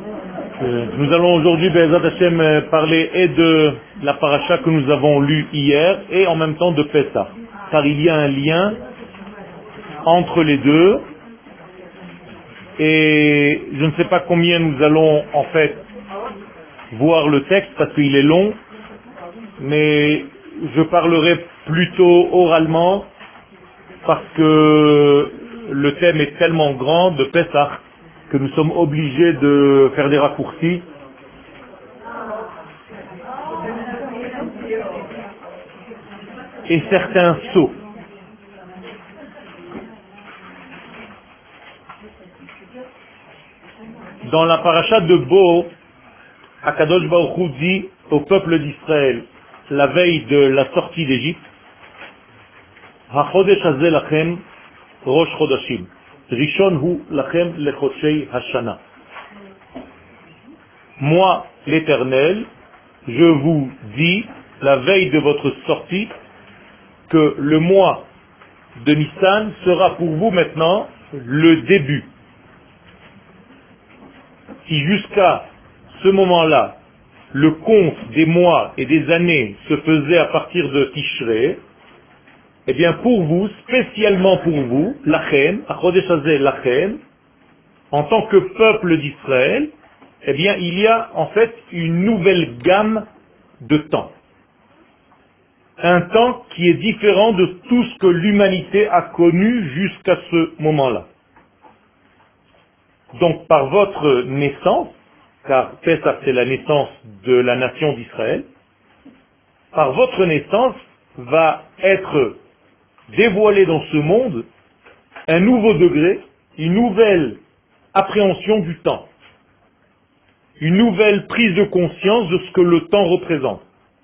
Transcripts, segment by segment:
Nous allons aujourd'hui, Be'ezrat Hashem, parler et de la paracha que nous avons lue hier et en même temps de Pessah. Car il y a un lien entre les deux. Et je ne sais pas combien nous allons en fait voir le texte parce qu'il est long, mais je parlerai plutôt oralement parce que le thème est tellement grand de Pessah que nous sommes obligés de faire des raccourcis. Et certains sauts. Dans la paracha de Bo, Akadosh Baruch Hu dit au peuple d'Israël, la veille de la sortie d'Égypte, HaChodesh hazeh lachem Rosh Chodashim, Rishon hu lachem lechoshei Hashana. Moi, l'Éternel, je vous dis, la veille de votre sortie, que le mois de Nissan sera pour vous maintenant le début. Si jusqu'à ce moment-là, le compte des mois et des années se faisait à partir de Tishré, eh bien pour vous, spécialement pour vous, Lachem, Achodesh Hazeh Lachem, en tant que peuple d'Israël, eh bien il y a en fait une nouvelle gamme de temps. Un temps qui est différent de tout ce que l'humanité a connu jusqu'à ce moment-là. Donc par votre naissance, car Pessah c'est la naissance de la nation d'Israël, par votre naissance va être dévoilé dans ce monde un nouveau degré, une nouvelle appréhension du temps, une nouvelle prise de conscience de ce que le temps représente.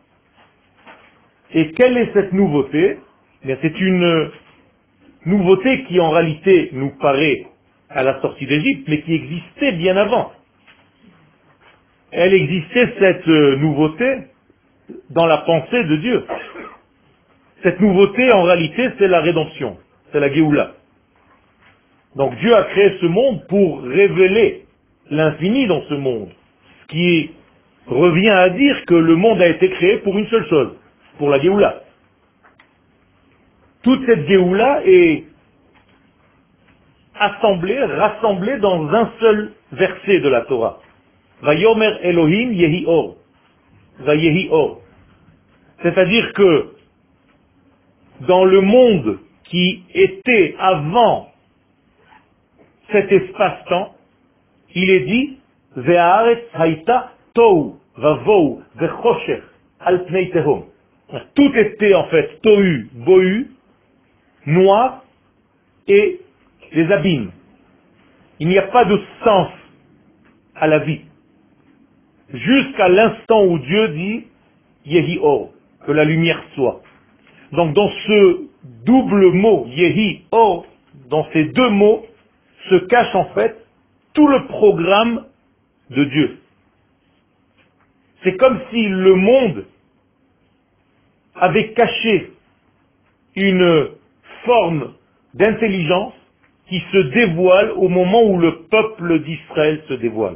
Et quelle est cette nouveauté? Eh bien, c'est une nouveauté qui en réalité nous paraît à la sortie d'Égypte, mais qui existait bien avant. Elle existait, cette nouveauté, dans la pensée de Dieu. Cette nouveauté, en réalité, c'est la rédemption, c'est la Géoula. Donc Dieu a créé ce monde pour révéler l'infini dans ce monde, ce qui revient à dire que le monde a été créé pour une seule chose, pour la Géoula. Toute cette Géoula est rassemblée dans un seul verset de la Torah. Vayomer Elohim yehi or. Vayehi or. C'est-à-dire que dans le monde qui était avant cet espace-temps, il est dit Ve'aretz haïta tohu vavou ve'chosher al pnei tehom. Tout était en fait tohu, bohu, noir et des abîmes. Il n'y a pas de sens à la vie. Jusqu'à l'instant où Dieu dit Yehi Or, que la lumière soit. Donc dans ce double mot, Yehi Or, dans ces deux mots, se cache en fait tout le programme de Dieu. C'est comme si le monde avait caché une forme d'intelligence qui se dévoile au moment où le peuple d'Israël se dévoile.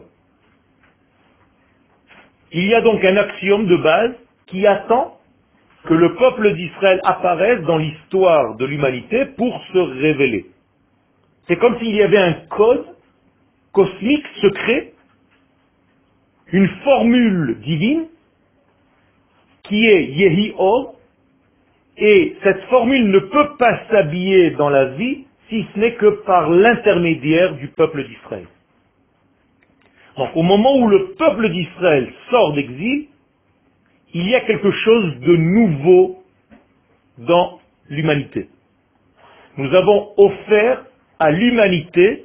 Il y a donc un axiome de base qui attend que le peuple d'Israël apparaisse dans l'histoire de l'humanité pour se révéler. C'est comme s'il y avait un code cosmique secret, une formule divine qui est Yehi Or, et cette formule ne peut pas s'habiller dans la vie si ce n'est que par l'intermédiaire du peuple d'Israël. Donc au moment où le peuple d'Israël sort d'exil, il y a quelque chose de nouveau dans l'humanité. Nous avons offert à l'humanité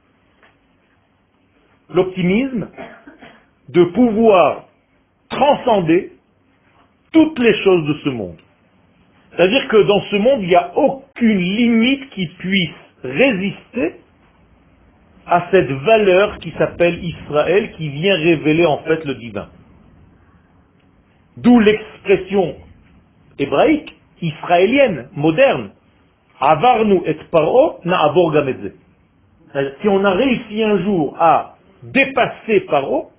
l'optimisme de pouvoir transcender toutes les choses de ce monde. C'est-à-dire que dans ce monde, il n'y a aucune limite qui puisse résister à cette valeur qui s'appelle Israël, qui vient révéler en fait le divin. D'où l'expression hébraïque, israélienne, moderne, Avarnu et Paro na'avor gam et ze. Si on a réussi un jour à dépasser Paro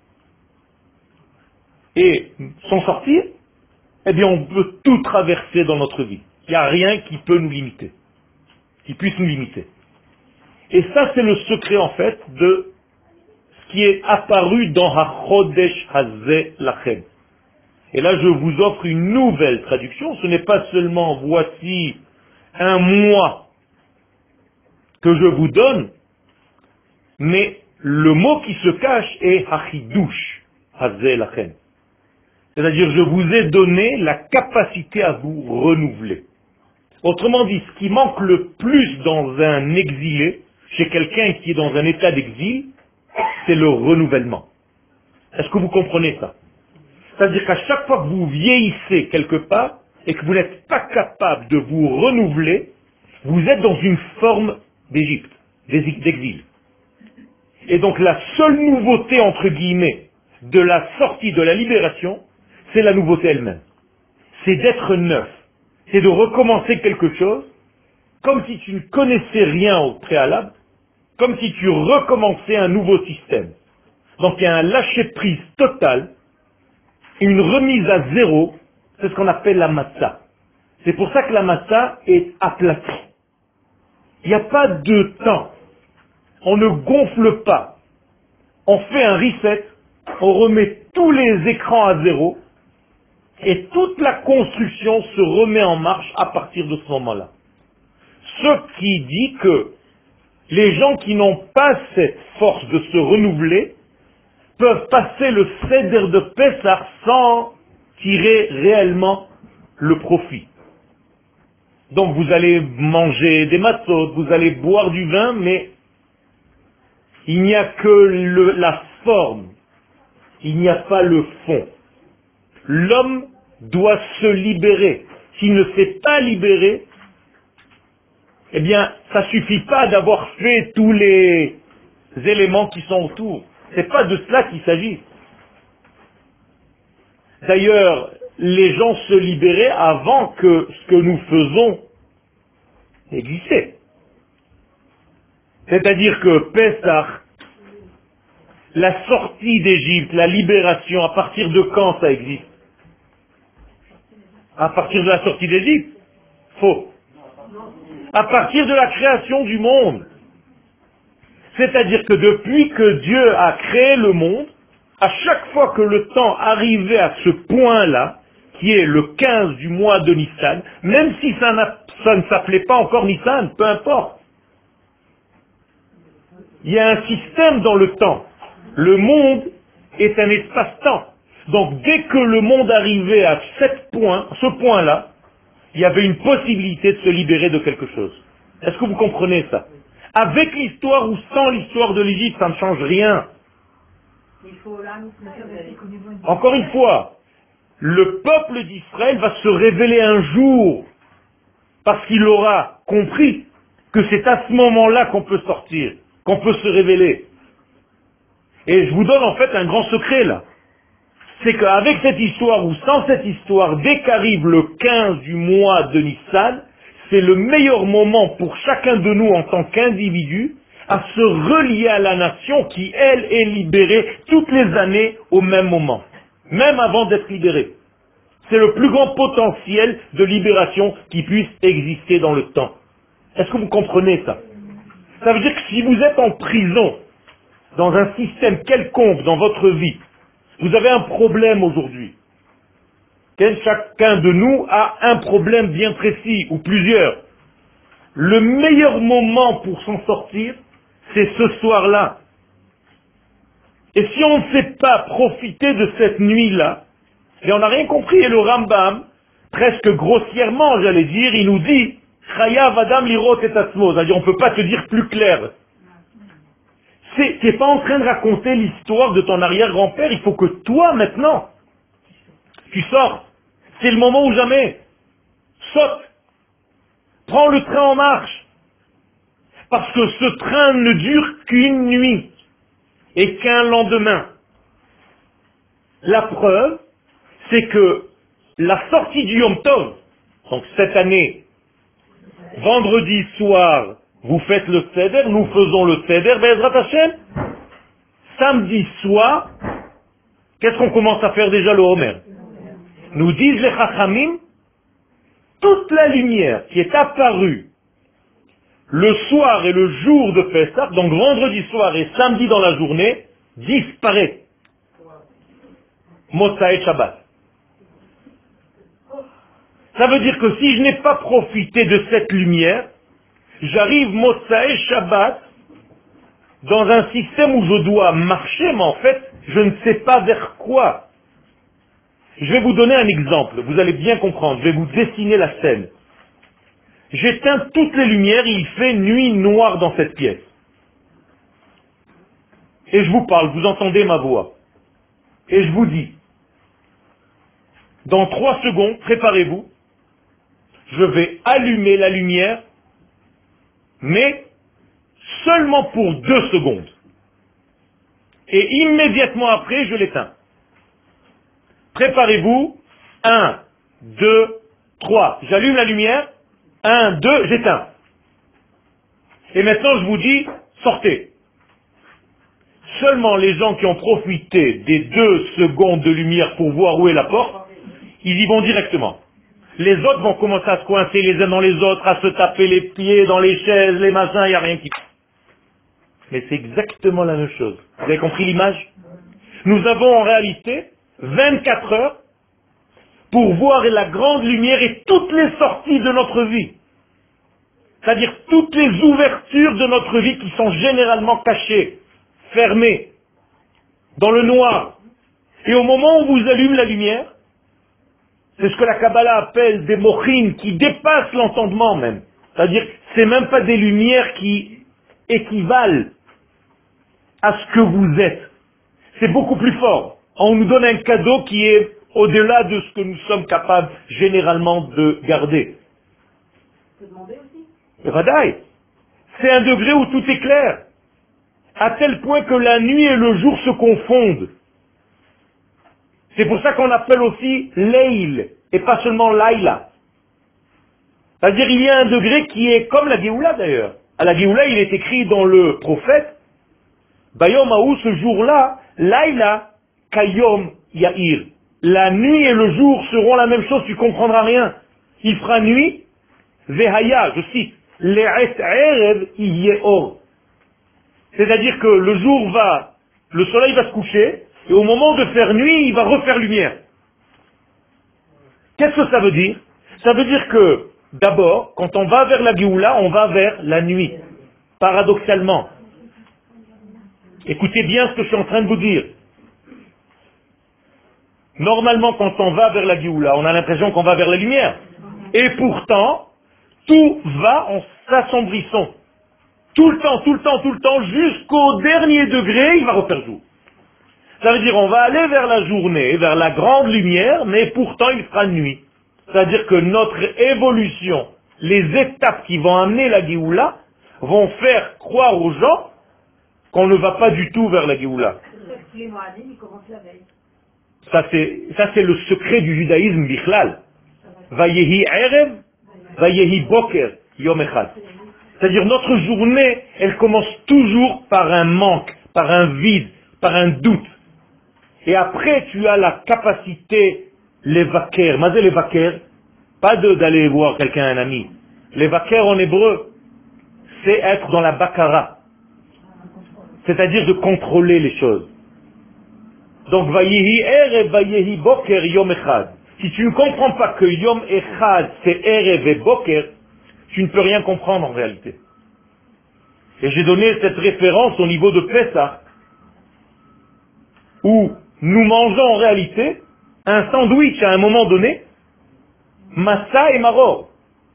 et s'en sortir, eh bien on peut tout traverser dans notre vie. Il n'y a rien qui peut nous limiter, qui puisse nous limiter. Et ça c'est le secret en fait de ce qui est apparu dans HaChodesh Hazeh Lachem. Et là je vous offre une nouvelle traduction, ce n'est pas seulement voici un mois que je vous donne, mais le mot qui se cache est Hachidush Hazeh Lachem. C'est-à-dire, je vous ai donné la capacité à vous renouveler. Autrement dit, ce qui manque le plus dans un exilé, chez quelqu'un qui est dans un état d'exil, c'est le renouvellement. Est-ce que vous comprenez ça? C'est-à-dire qu'à chaque fois que vous vieillissez quelque part, et que vous n'êtes pas capable de vous renouveler, vous êtes dans une forme d'Égypte, d'exil. Et donc la seule nouveauté, entre guillemets, de la sortie, de la libération, c'est la nouveauté elle-même. C'est d'être neuf. C'est de recommencer quelque chose, comme si tu ne connaissais rien au préalable, comme si tu recommençais un nouveau système. Donc il y a un lâcher-prise total, une remise à zéro, c'est ce qu'on appelle la matzah. C'est pour ça que la matzah est aplatie. Il n'y a pas de temps. On ne gonfle pas. On fait un reset, on remet tous les écrans à zéro, et toute la construction se remet en marche à partir de ce moment-là. Ce qui dit que les gens qui n'ont pas cette force de se renouveler peuvent passer le Seder de Pessah sans tirer réellement le profit. Donc vous allez manger des matzot, vous allez boire du vin, mais il n'y a que la forme, il n'y a pas le fond. L'homme doit se libérer. S'il ne s'est pas libéré, eh bien, ça suffit pas d'avoir fait tous les éléments qui sont autour. C'est pas de cela qu'il s'agit. D'ailleurs, les gens se libéraient avant que ce que nous faisons existait. C'est-à-dire que Pessah, la sortie d'Égypte, la libération, à partir de quand ça existe? À partir de la sortie d'Égypte? Faux. À partir de la création du monde. C'est-à-dire que depuis que Dieu a créé le monde, à chaque fois que le temps arrivait à ce point-là, qui est le 15 du mois de Nissan, même si ça ne s'appelait pas encore Nissan, peu importe. Il y a un système dans le temps. Le monde est un espace-temps. Donc dès que le monde arrivait à ce point-là, il y avait une possibilité de se libérer de quelque chose. Est-ce que vous comprenez ça? Avec l'histoire ou sans l'histoire de l'Égypte, ça ne change rien. Encore une fois, le peuple d'Israël va se révéler un jour, parce qu'il aura compris que c'est à ce moment-là qu'on peut sortir, qu'on peut se révéler. Et je vous donne en fait un grand secret là. C'est qu'avec cette histoire ou sans cette histoire, dès qu'arrive le 15 du mois de Nissan, c'est le meilleur moment pour chacun de nous en tant qu'individu à se relier à la nation qui, elle, est libérée toutes les années au même moment, même avant d'être libérée. C'est le plus grand potentiel de libération qui puisse exister dans le temps. Est-ce que vous comprenez ça? Ça veut dire que si vous êtes en prison, dans un système quelconque dans votre vie, vous avez un problème aujourd'hui. Chacun de nous a un problème bien précis, ou plusieurs. Le meilleur moment pour s'en sortir, c'est ce soir-là. Et si on ne sait pas profiter de cette nuit-là, et on n'a rien compris, et le Rambam, presque grossièrement, j'allais dire, il nous dit, Chayav Adam lirot et atzmo, c'est-à-dire on ne peut pas te dire plus clair. T'es pas en train de raconter l'histoire de ton arrière-grand-père, il faut que toi, maintenant, tu sortes. C'est le moment ou jamais. Saute. Prends le train en marche. Parce que ce train ne dure qu'une nuit et qu'un lendemain. La preuve, c'est que la sortie du Yom Tov, donc cette année, vendredi soir, vous faites le Seder, nous faisons le Seder, Be'ezrat Hashem. samedi soir, qu'est-ce qu'on commence à faire déjà le Homer? Nous disent les Chachamim, toute la lumière qui est apparue le soir et le jour de Pessah, donc vendredi soir et samedi dans la journée, disparaît. Motzaï Shabbat. Ça veut dire que si je n'ai pas profité de cette lumière, j'arrive Motzaï Shabbat dans un système où je dois marcher, mais en fait, je ne sais pas vers quoi. Je vais vous donner un exemple, vous allez bien comprendre, je vais vous dessiner la scène. J'éteins toutes les lumières et il fait nuit noire dans cette pièce. Et je vous parle, vous entendez ma voix. Et je vous dis, dans 3 secondes, préparez-vous, je vais allumer la lumière, mais seulement pour 2 secondes. Et immédiatement après, je l'éteins. Préparez-vous, 1, 2, 3. J'allume la lumière, 1, 2, j'éteins. Et maintenant je vous dis, sortez. Seulement les gens qui ont profité des 2 secondes de lumière pour voir où est la porte, ils y vont directement. Les autres vont commencer à se coincer les uns dans les autres, à se taper les pieds dans les chaises, les machins, il n'y a rien qui... Mais c'est exactement la même chose. Vous avez compris l'image? Nous avons en réalité 24 heures pour voir la grande lumière et toutes les sorties de notre vie. C'est-à-dire toutes les ouvertures de notre vie qui sont généralement cachées, fermées, dans le noir. Et au moment où vous allume la lumière, c'est ce que la Kabbalah appelle des mochines qui dépassent l'entendement même. C'est-à-dire que c'est même pas des lumières qui équivalent à ce que vous êtes. C'est beaucoup plus fort. On nous donne un cadeau qui est au-delà de ce que nous sommes capables généralement de garder. Se demander aussi. Vadaï. C'est un degré où tout est clair. À tel point que la nuit et le jour se confondent. C'est pour ça qu'on appelle aussi Leil, et pas seulement Laïla. C'est-à-dire il y a un degré qui est comme la Géoula d'ailleurs. À la Géoula, il est écrit dans le prophète, Bayom Aou, ce jour-là, Laïla, Kayom Yair. La nuit et le jour seront la même chose, tu comprendras rien. Il fera nuit, Vehaya, je cite, Le'et Erev Yeor. C'est-à-dire que le jour le soleil va se coucher, et au moment de faire nuit, il va refaire lumière. Qu'est-ce que ça veut dire? Ça veut dire que, d'abord, quand on va vers la Géoula, on va vers la nuit. Paradoxalement. Écoutez bien ce que je suis en train de vous dire. Normalement, quand on va vers la Géoula, on a l'impression qu'on va vers la lumière. Et pourtant, tout va en s'assombrissant. Tout le temps, tout le temps, tout le temps, jusqu'au dernier degré, il va refaire jour. Ça veut dire on va aller vers la journée, vers la grande lumière, mais pourtant il fera nuit. C'est-à-dire que notre évolution, les étapes qui vont amener la Géoula, vont faire croire aux gens qu'on ne va pas du tout vers la Géoula. Tous les Moadim, ils commencent la veille. Ça c'est le secret du judaïsme bichlal. Vayehi erev, vayehi boker, yom echad. C'est-à-dire notre journée, elle commence toujours par un manque, par un vide, par un doute. Et après, tu as la capacité, les vaquers. Mazé les vaquers, pas d'aller voir quelqu'un, un ami. Les vaquers en hébreu, c'est être dans la bakara. C'est-à-dire de contrôler les choses. Donc, vayehi erev, vayehi boker, yom echad. Si tu ne comprends pas que yom echad, c'est erev et boker, tu ne peux rien comprendre en réalité. Et j'ai donné cette référence au niveau de Pessah, où nous mangeons en réalité un sandwich à un moment donné, massa et maror.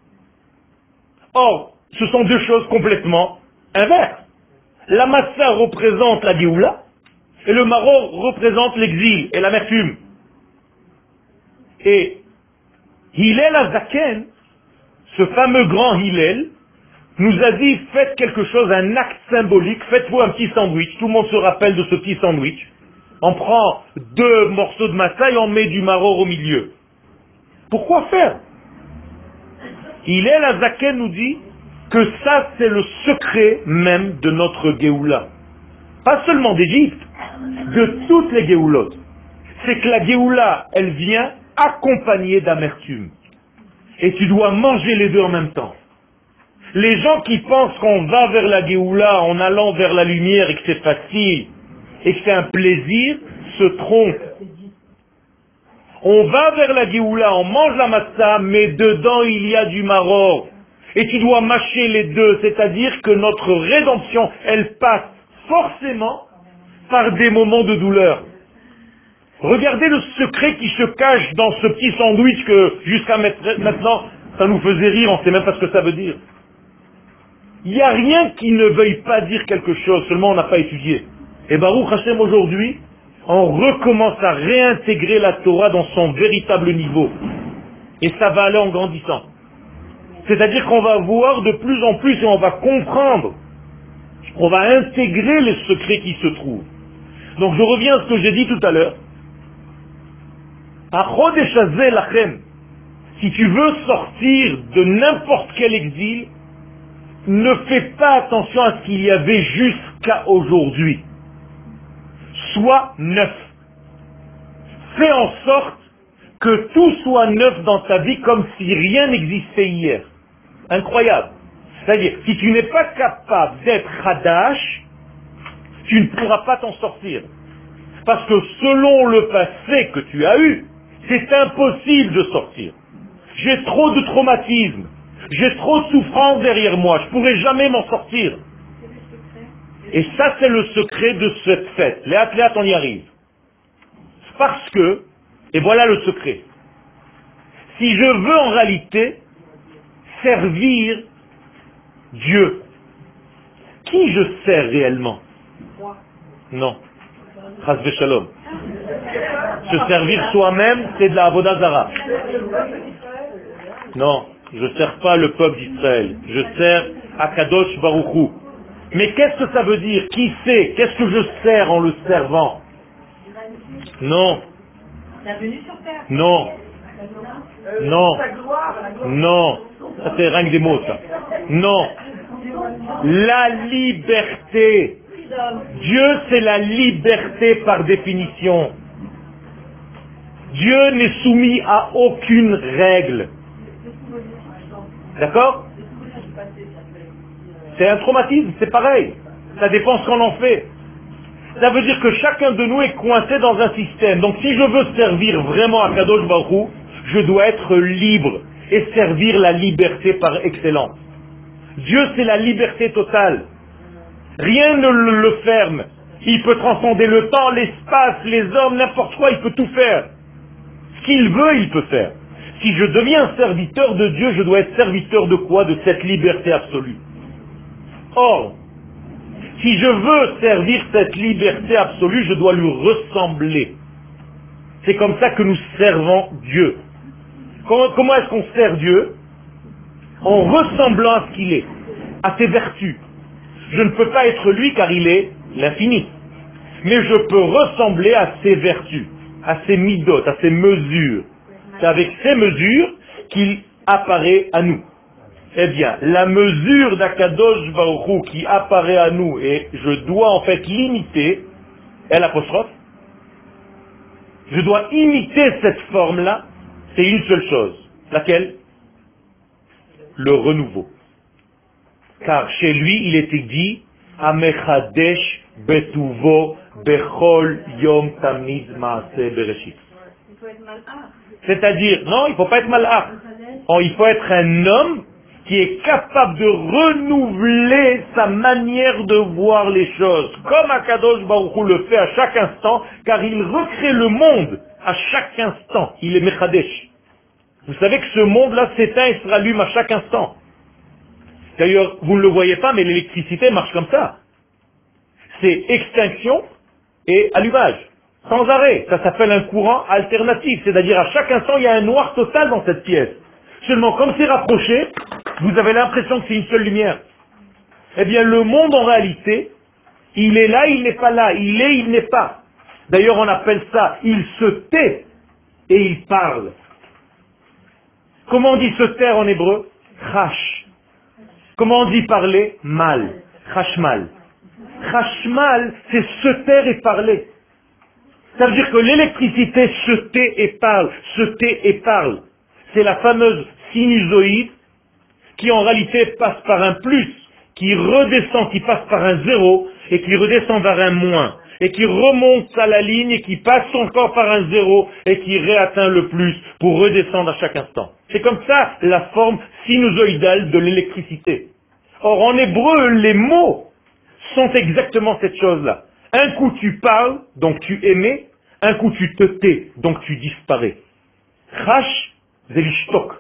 Or, ce sont 2 choses complètement inverses. La massa représente la Géoula, et le maror représente l'exil et l'amertume. Et Hillel Azaken, ce fameux grand Hillel, nous a dit, faites quelque chose, un acte symbolique, faites-vous un petit sandwich. Tout le monde se rappelle de ce petit sandwich. On prend 2 morceaux de massa et on met du maror au milieu. Pourquoi faire? Hillel Azaken nous dit que ça c'est le secret même de notre Géoula. Pas seulement d'Égypte, de toutes les Géoulotes, c'est que la Géoula, elle vient accompagnée d'amertume. Et tu dois manger les deux en même temps. Les gens qui pensent qu'on va vers la Géoula en allant vers la lumière et que c'est facile et que c'est un plaisir, se trompent. On va vers la Géoula, on mange la matzah, mais dedans il y a du maror. Et tu dois mâcher les deux, c'est-à-dire que notre rédemption, elle passe forcément par des moments de douleur. Regardez le secret qui se cache dans ce petit sandwich que jusqu'à maintenant, ça nous faisait rire, on ne sait même pas ce que ça veut dire. Il n'y a rien qui ne veuille pas dire quelque chose, seulement on n'a pas étudié. Et Baruch Hashem aujourd'hui, on recommence à réintégrer la Torah dans son véritable niveau. Et ça va aller en grandissant. C'est-à-dire qu'on va voir de plus en plus et on va comprendre. On va intégrer les secrets qui se trouvent. Donc je reviens à ce que j'ai dit tout à l'heure. Si tu veux sortir de n'importe quel exil, ne fais pas attention à ce qu'il y avait jusqu'à aujourd'hui. Sois neuf. Fais en sorte que tout soit neuf dans ta vie comme si rien n'existait hier. Incroyable. C'est-à-dire, si tu n'es pas capable d'être Hadash, tu ne pourras pas t'en sortir. Parce que selon le passé que tu as eu, c'est impossible de sortir. J'ai trop de traumatismes. J'ai trop de souffrance derrière moi. Je ne pourrai jamais m'en sortir. Et ça, c'est le secret de cette fête. Les athlètes, on y arrive. Parce que, et voilà le secret. Si je veux en réalité servir Dieu, qui je sers réellement? Non. Chas v'shalom. Se servir soi-même, c'est de la avodah zara. Non, je ne sers pas le peuple d'Israël. Je sers Akadosh Baruch Hu. Mais qu'est-ce que ça veut dire? Qui sait? Qu'est-ce que je sers en le servant? Non. Non. Non. Non. Ça c'est rien que des mots, ça. Non. La liberté. Dieu, c'est la liberté par définition. Dieu n'est soumis à aucune règle. D'accord? C'est un traumatisme, c'est pareil. Ça dépend ce qu'on en fait. Ça veut dire que chacun de nous est coincé dans un système. Donc si je veux servir vraiment à Kadosh Baruch Hu, je dois être libre et servir la liberté par excellence. Dieu, c'est la liberté totale. Rien ne le ferme. Il peut transcender le temps, l'espace, les hommes, n'importe quoi, il peut tout faire. Ce qu'il veut, il peut faire. Si je deviens serviteur de Dieu, je dois être serviteur de quoi? De cette liberté absolue. Or, si je veux servir cette liberté absolue, je dois lui ressembler. C'est comme ça que nous servons Dieu. Comment est-ce qu'on sert Dieu? En ressemblant à ce qu'il est, à ses vertus. Je ne peux pas être lui car il est l'infini. Mais je peux ressembler à ses vertus, à ses midot, à ses mesures. C'est avec ces mesures qu'il apparaît à nous. Eh bien, la mesure d'Akadosh Baruch Hu qui apparaît à nous, et je dois en fait l'imiter, l'apostrophe, je dois imiter cette forme-là, c'est une seule chose. Laquelle? Le renouveau. Car chez lui, il était dit, Amechadesh betuvo bechol yom tamid maaseh bereshit. C'est-à-dire, non, il ne faut pas être malach. Il faut être un homme qui est capable de renouveler sa manière de voir les choses, comme Akadosh Baruch Hu le fait à chaque instant, car il recrée le monde à chaque instant. Il est Mechadesh. Vous savez que ce monde-là s'éteint et se rallume à chaque instant. D'ailleurs, vous ne le voyez pas, mais l'électricité marche comme ça. C'est extinction et allumage, sans arrêt. Ça s'appelle un courant alternatif, c'est-à-dire à chaque instant, il y a un noir total dans cette pièce. Seulement, comme c'est rapproché, vous avez l'impression que c'est une seule lumière. Eh bien, le monde, en réalité, il est là, il n'est pas là. Il est, il n'est pas. D'ailleurs, on appelle ça, il se tait et il parle. Comment on dit se taire en hébreu? Chash. Comment on dit parler? Mal. Chashmal. Chashmal, c'est se taire et parler. Ça veut dire que l'électricité se tait et parle, se tait et parle. C'est la fameuse sinusoïde qui en réalité passe par un plus, qui redescend, qui passe par un zéro, et qui redescend vers un moins, et qui remonte à la ligne, et qui passe encore par un zéro, et qui réatteint le plus pour redescendre à chaque instant. C'est comme ça la forme sinusoïdale de l'électricité. Or, en hébreu, les mots sont exactement cette chose-là. Un coup tu parles, donc tu émets, un coup tu te tais, donc tu disparais. Chash, zelishtok.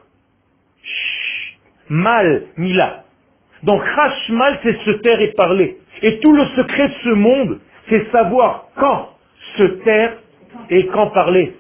Mal, mila. Donc chash mal, c'est se taire et parler. Et tout le secret de ce monde, c'est savoir quand se taire et quand parler.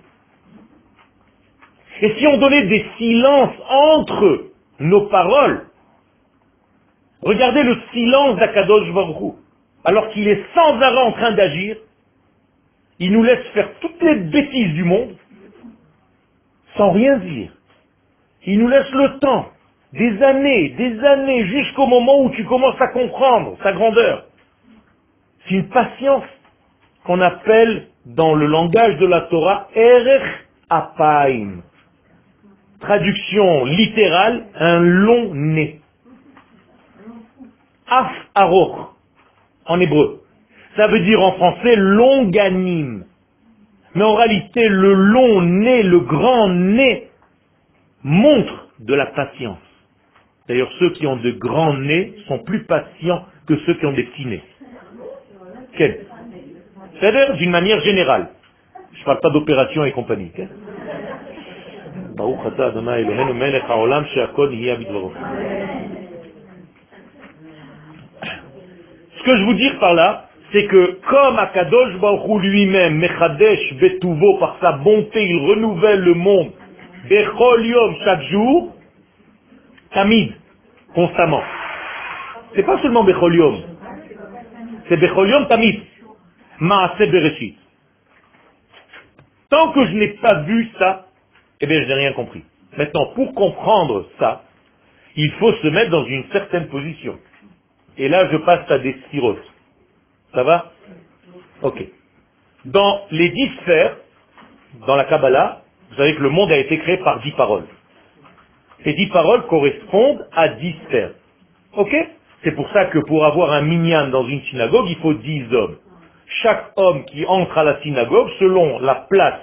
Et si on donnait des silences entre nos paroles, regardez le silence d'Akadosh Baruch Hu. Alors qu'il est sans arrêt en train d'agir, il nous laisse faire toutes les bêtises du monde, sans rien dire. Il nous laisse le temps, des années, jusqu'au moment où tu commences à comprendre sa grandeur. C'est une patience qu'on appelle, dans le langage de la Torah, Erech Apaim. Traduction littérale, un long nez. Af Aroch, en hébreu. Ça veut dire en français longanime. Mais en réalité, le long nez, le grand nez, montre de la patience. D'ailleurs, ceux qui ont de grands nez sont plus patients que ceux qui ont des petits nez. Quel? C'est-à-dire d'une manière générale. Je ne parle pas d'opération et compagnie. Baruch atah Adonai Eloheinu melech haolam she'akol nihya bidvaro. Ce que je veux dire par là, c'est que comme Akadosh Baruch Hu lui-même, Mechadesh Betuvo, par sa bonté, il renouvelle le monde, Bechol Yom, chaque jour, Tamid, constamment. C'est pas seulement Bechol Yom, c'est Bechol Yom Tamid, Maaseh Bereshit. Tant que je n'ai pas vu ça, eh bien je n'ai rien compris. Maintenant, pour comprendre ça, il faut se mettre dans une certaine position. Et là, je passe à des sphirotes. Ça va? Ok. Dans les 10 sphères, dans la Kabbalah, vous savez que le monde a été créé par 10 paroles. Ces 10 paroles correspondent à 10 sphères. Ok? C'est pour ça que pour avoir un minyan dans une synagogue, il faut 10 hommes. Chaque homme qui entre à la synagogue, selon la place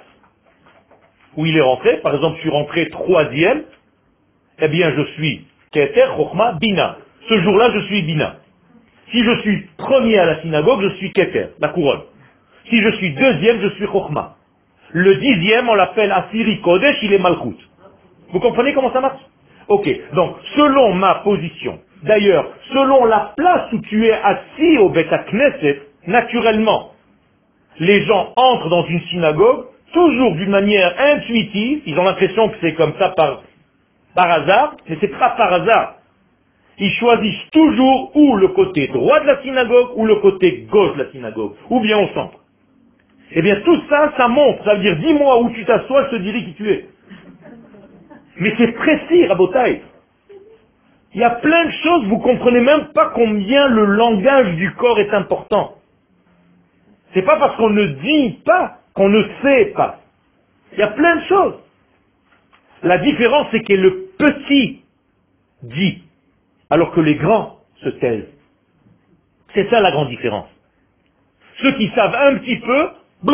où il est rentré, par exemple, je suis rentré 3e, eh bien, je suis Keter, Chochma, Bina. Ce jour-là, je suis Bina. Si je suis premier à la synagogue, je suis Keter, la couronne. Si je suis 2e, je suis Chochma. Le 10e, on l'appelle Asiri Kodesh, il est Malchut. Vous comprenez comment ça marche? Ok, donc, selon ma position, d'ailleurs, selon la place où tu es assis au Bet Knesset, naturellement, les gens entrent dans une synagogue, toujours d'une manière intuitive, ils ont l'impression que c'est comme ça par hasard, mais c'est pas par hasard. Ils choisissent toujours ou le côté droit de la synagogue ou le côté gauche de la synagogue, ou bien au centre. Eh bien tout ça, ça montre, ça veut dire dis-moi où tu t'assois, je te dirai qui tu es. Mais c'est précis, Rabotai. Il y a plein de choses, vous comprenez même pas combien le langage du corps est important. C'est pas parce qu'on ne dit pas qu'on ne sait pas. Il y a plein de choses. La différence, c'est que le petit dit, alors que les grands se taisent. C'est ça la grande différence. Ceux qui savent un petit peu,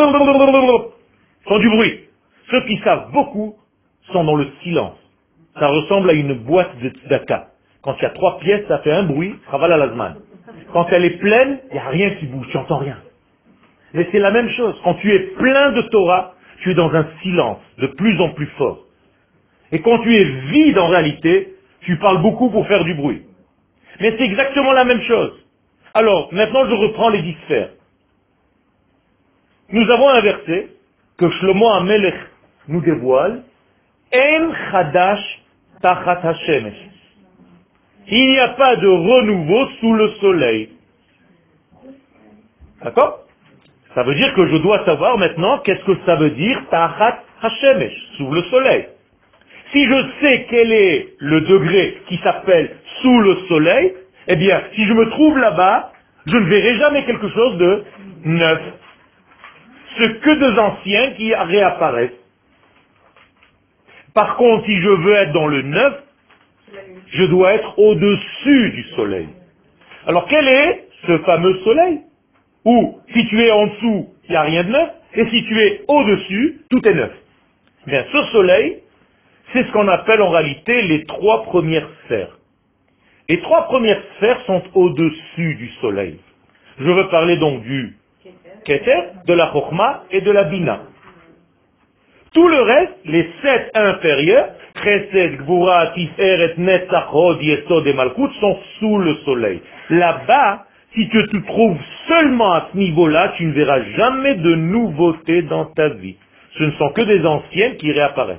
font du bruit. Ceux qui savent beaucoup sont dans le silence. Ça ressemble à une boîte de tzedaka. Quand il y a 3 pièces, ça fait un bruit, travail à l'azman. Quand elle est pleine, il n'y a rien qui bouge, tu n'entends rien. Mais c'est la même chose. Quand tu es plein de Torah, tu es dans un silence de plus en plus fort. Et quand tu es vide en réalité, tu parles beaucoup pour faire du bruit. Mais c'est exactement la même chose. Alors, maintenant je reprends les 10 sphères. Nous avons un verset que Shlomo HaMelech nous dévoile. En chadash tachat hashemesh. Il n'y a pas de renouveau sous le soleil. D'accord? Ça veut dire que je dois savoir maintenant qu'est-ce que ça veut dire tachat hashemesh, sous le soleil. Si je sais quel est le degré qui s'appelle sous le soleil, eh bien, si je me trouve là-bas, je ne verrai jamais quelque chose de neuf. ce que deux anciens qui réapparaissent. Par contre, si je veux être dans le neuf, je dois être au-dessus du soleil. Alors quel est ce fameux soleil? Où, si tu es en dessous, il n'y a rien de neuf, et si tu es au-dessus, tout est neuf. Bien, ce soleil, c'est ce qu'on appelle en réalité les trois premières sphères. Les trois premières sphères sont au-dessus du soleil. Je veux parler donc du Keter, de la Chokhma et de la Bina. Tout le reste, les sept inférieurs, Chesed, Gvura, Tiferet, Netzach, Hod, Yesod et Malchut, sont sous le soleil. Là-bas, si tu te trouves seulement à ce niveau-là, tu ne verras jamais de nouveauté dans ta vie. Ce ne sont que des anciennes qui réapparaissent.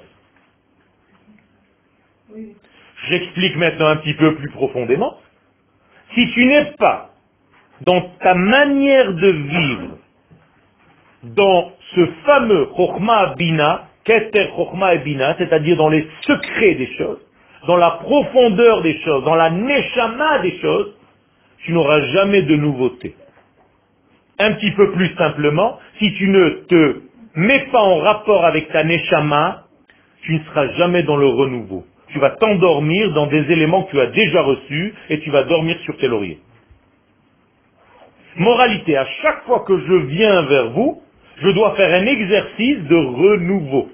J'explique maintenant un petit peu plus profondément. Si tu n'es pas dans ta manière de vivre, dans ce fameux Chokhma Bina, Keter Chokhma et Bina, c'est-à-dire dans les secrets des choses, dans la profondeur des choses, dans la neshama des choses, tu n'auras jamais de nouveauté. Un petit peu plus simplement, si tu ne te mets pas en rapport avec ta neshama, tu ne seras jamais dans le renouveau. Tu vas t'endormir dans des éléments que tu as déjà reçus et tu vas dormir sur tes lauriers. Moralité, à chaque fois que je viens vers vous, je dois faire un exercice de renouveau.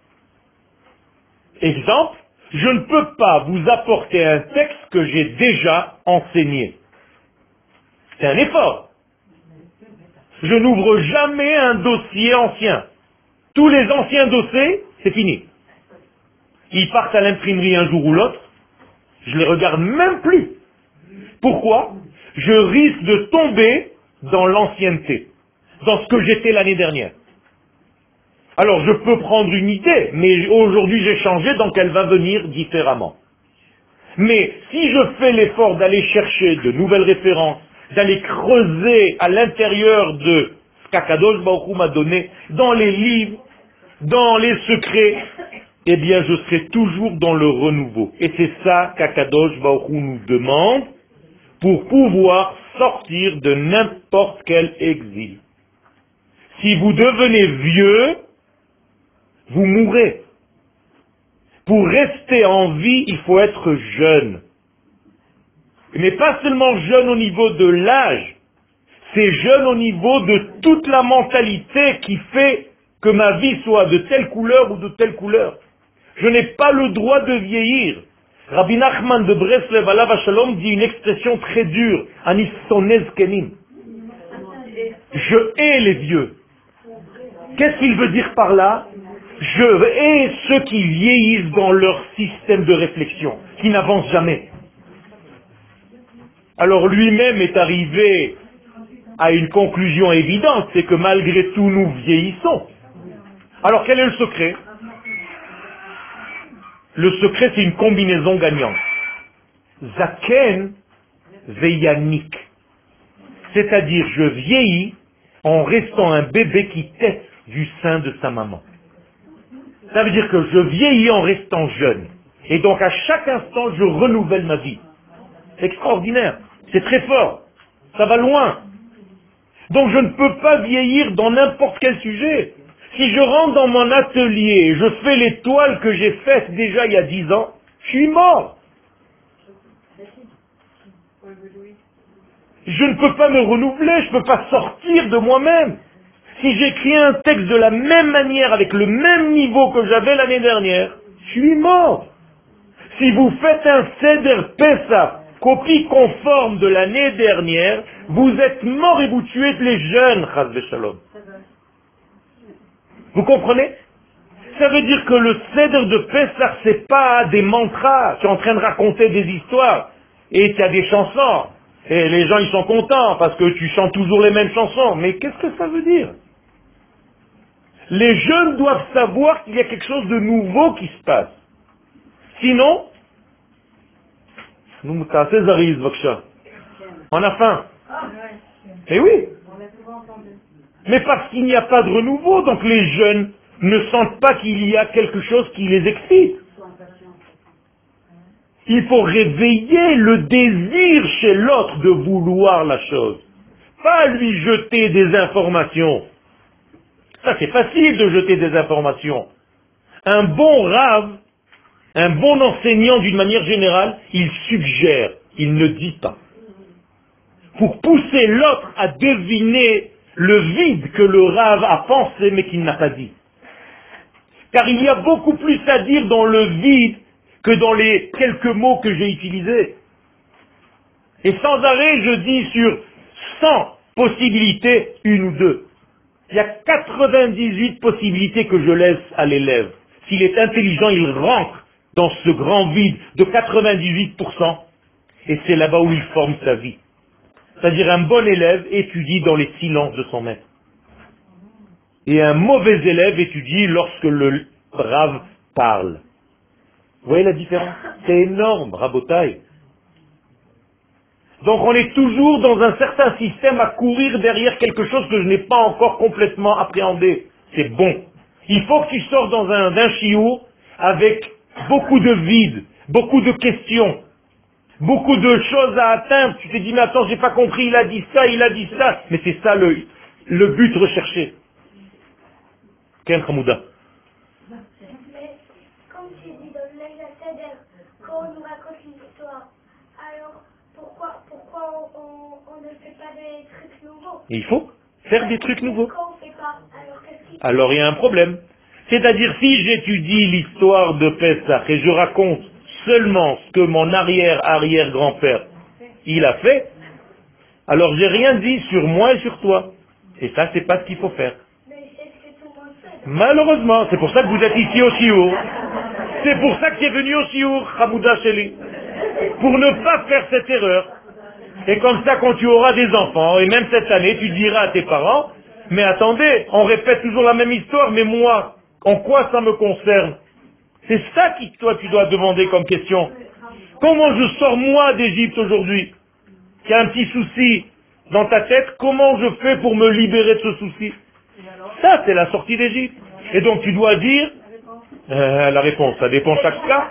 Exemple, je ne peux pas vous apporter un texte que j'ai déjà enseigné. C'est un effort. Je n'ouvre jamais un dossier ancien. Tous les anciens dossiers, c'est fini. Ils partent à l'imprimerie un jour ou l'autre, je les regarde même plus. Pourquoi? Je risque de tomber dans l'ancienneté, dans ce que j'étais l'année dernière. Alors je peux prendre une idée, mais aujourd'hui j'ai changé, donc elle va venir différemment. Mais si je fais l'effort d'aller chercher de nouvelles références, d'aller creuser à l'intérieur de ce qu'Akadosh Baruch Hu m'a donné, dans les livres, dans les secrets, eh bien je serai toujours dans le renouveau. Et c'est ça qu'Akadosh Baruch Hu nous demande pour pouvoir sortir de n'importe quel exil. Si vous devenez vieux, vous mourrez. Pour rester en vie, il faut être jeune. Mais pas seulement jeune au niveau de l'âge, c'est jeune au niveau de toute la mentalité qui fait que ma vie soit de telle couleur ou de telle couleur. Je n'ai pas le droit de vieillir. Rabbi Nachman de Breslev alav Shalom dit une expression très dure, Ani sonez kenim. Je hais les vieux. Qu'est-ce qu'il veut dire par là? Je hais ceux qui vieillissent dans leur système de réflexion, qui n'avancent jamais. Alors lui-même est arrivé à une conclusion évidente, c'est que malgré tout nous vieillissons. Alors quel est le secret? Le secret, c'est une combinaison gagnante. Zaken veyanik. C'est-à-dire, je vieillis en restant un bébé qui tète du sein de sa maman. Ça veut dire que je vieillis en restant jeune. Et donc, à chaque instant, je renouvelle ma vie. C'est extraordinaire. C'est très fort. Ça va loin. Donc, je ne peux pas vieillir dans n'importe quel sujet. Si je rentre dans mon atelier et je fais les toiles que j'ai faites déjà il y a 10 ans, je suis mort. Je ne peux pas me renouveler, je ne peux pas sortir de moi-même. Si j'écris un texte de la même manière, avec le même niveau que j'avais l'année dernière, je suis mort. Si vous faites un Seder Pessah, copie conforme de l'année dernière, vous êtes mort et vous tuez les jeunes, Chas v'Shalom. Vous comprenez? Ça veut dire que le Seder de Pessah, c'est pas des mantras. Tu es en train de raconter des histoires. Et tu as des chansons. Et les gens, ils sont contents parce que tu chantes toujours les mêmes chansons. Mais qu'est-ce que ça veut dire? Les jeunes doivent savoir qu'il y a quelque chose de nouveau qui se passe. Sinon, nous, on a faim. Eh oui. Mais parce qu'il n'y a pas de renouveau, donc les jeunes ne sentent pas qu'il y a quelque chose qui les excite. Il faut réveiller le désir chez l'autre de vouloir la chose. Pas lui jeter des informations. Ça, c'est facile de jeter des informations. Un bon rave, un bon enseignant d'une manière générale, il suggère, il ne dit pas. Pour pousser l'autre à deviner le vide que le rave a pensé mais qu'il n'a pas dit. Car il y a beaucoup plus à dire dans le vide que dans les quelques mots que j'ai utilisés. Et sans arrêt, je dis sur 100 possibilités, une ou deux. Il y a 98 possibilités que je laisse à l'élève. S'il est intelligent, il rentre dans ce grand vide de 98%, et c'est là-bas où il forme sa vie. C'est-à-dire un bon élève étudie dans les silences de son maître. Et un mauvais élève étudie lorsque le rave parle. Vous voyez la différence? C'est énorme, rabotaille. Donc on est toujours dans un certain système à courir derrière quelque chose que je n'ai pas encore complètement appréhendé. C'est bon. Il faut que tu sors d'un chiour avec beaucoup de vide, beaucoup de questions, beaucoup de choses à atteindre. Tu te dis, mais attends, j'ai pas compris, il a dit ça, il a dit ça. Mais c'est ça le but recherché. Ken Hamouda. Mais comme tu dis dans le Laïla Seder, quand on nous raconte l'histoire, alors pourquoi on ne fait pas des trucs nouveaux? Et il faut faire des trucs nouveaux. Quand on fait pas, alors qu'est-ce qui... Alors il y a un problème. C'est-à-dire si j'étudie l'histoire de Pesach et je raconte seulement ce que mon arrière-arrière-grand-père il a fait, alors j'ai rien dit sur moi et sur toi. Et ça, c'est pas ce qu'il faut faire. Mais c'est ce que tout le monde fait. Malheureusement, c'est pour ça que vous êtes ici au Chiour. C'est pour ça que tu es venu au Chiour, Hamouda Sheli. Pour ne pas faire cette erreur. Et comme ça, quand tu auras des enfants, et même cette année, tu diras à tes parents, mais attendez, on répète toujours la même histoire, mais moi, en quoi ça me concerne? C'est ça que toi tu dois demander comme question. Comment je sors moi d'Égypte aujourd'hui? Il y a un petit souci dans ta tête, comment je fais pour me libérer de ce souci? Ça, c'est la sortie d'Égypte. Et donc tu dois dire, la réponse, ça dépend chaque cas.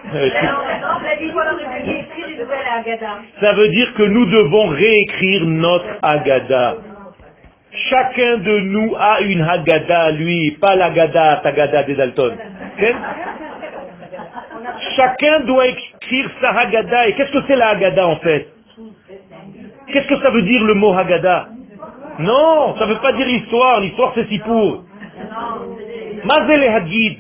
Ça veut dire que nous devons réécrire notre Haggadah. Chacun de nous a une Haggadah, lui, pas l'Haggadah, Tagada des Dalton. Okay? Chacun doit écrire sa Haggadah. Et qu'est-ce que c'est la Haggadah en fait? Qu'est-ce que ça veut dire le mot Haggadah? Non, ça ne veut pas dire histoire. L'histoire c'est Sipour. Mazele Hagid.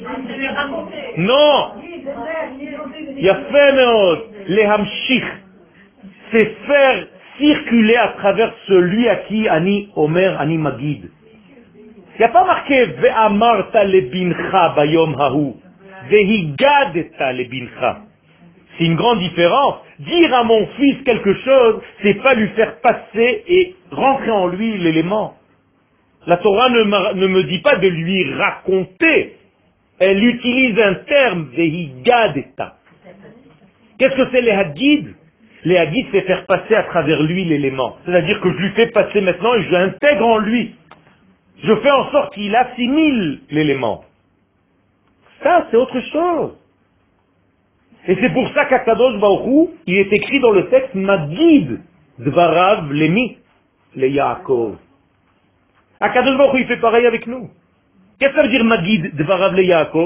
Non. Yafemeot. Les Hamshich. C'est faire circuler à travers celui à qui Ani Omer, Ani Magid. Il n'y a pas marqué Ve'amarta lebincha bayom hahu. Vehigadeta lebincha. C'est une grande différence. Dire à mon fils quelque chose, c'est pas lui faire passer et rentrer en lui l'élément. La Torah ne me dit pas de lui raconter. Elle utilise un terme, vehigadeta. Qu'est-ce que c'est les hadid? Les hadid, c'est faire passer à travers lui l'élément. C'est-à-dire que je lui fais passer maintenant et je l'intègre en lui. Je fais en sorte qu'il assimile l'élément. Ça, c'est autre chose. Et c'est pour ça qu'Akadosh Baruch Hu, il est écrit dans le texte Magid Dvarav Lemi le Yaakov. Akadosh Baruch Hu, il fait pareil avec nous. Qu'est-ce que ça veut dire Magid Dvarav le Yaakov?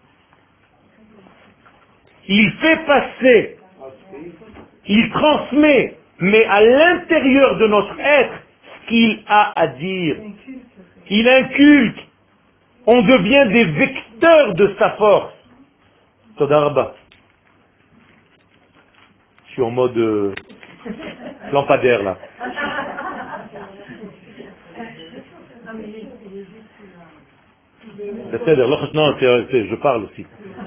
Il fait passer, il transmet, mais à l'intérieur de notre être, ce qu'il a à dire. Il inculque. On devient des vecteurs de sa force. Todarba. Je suis en mode lampadaire là. Non, je parle aussi.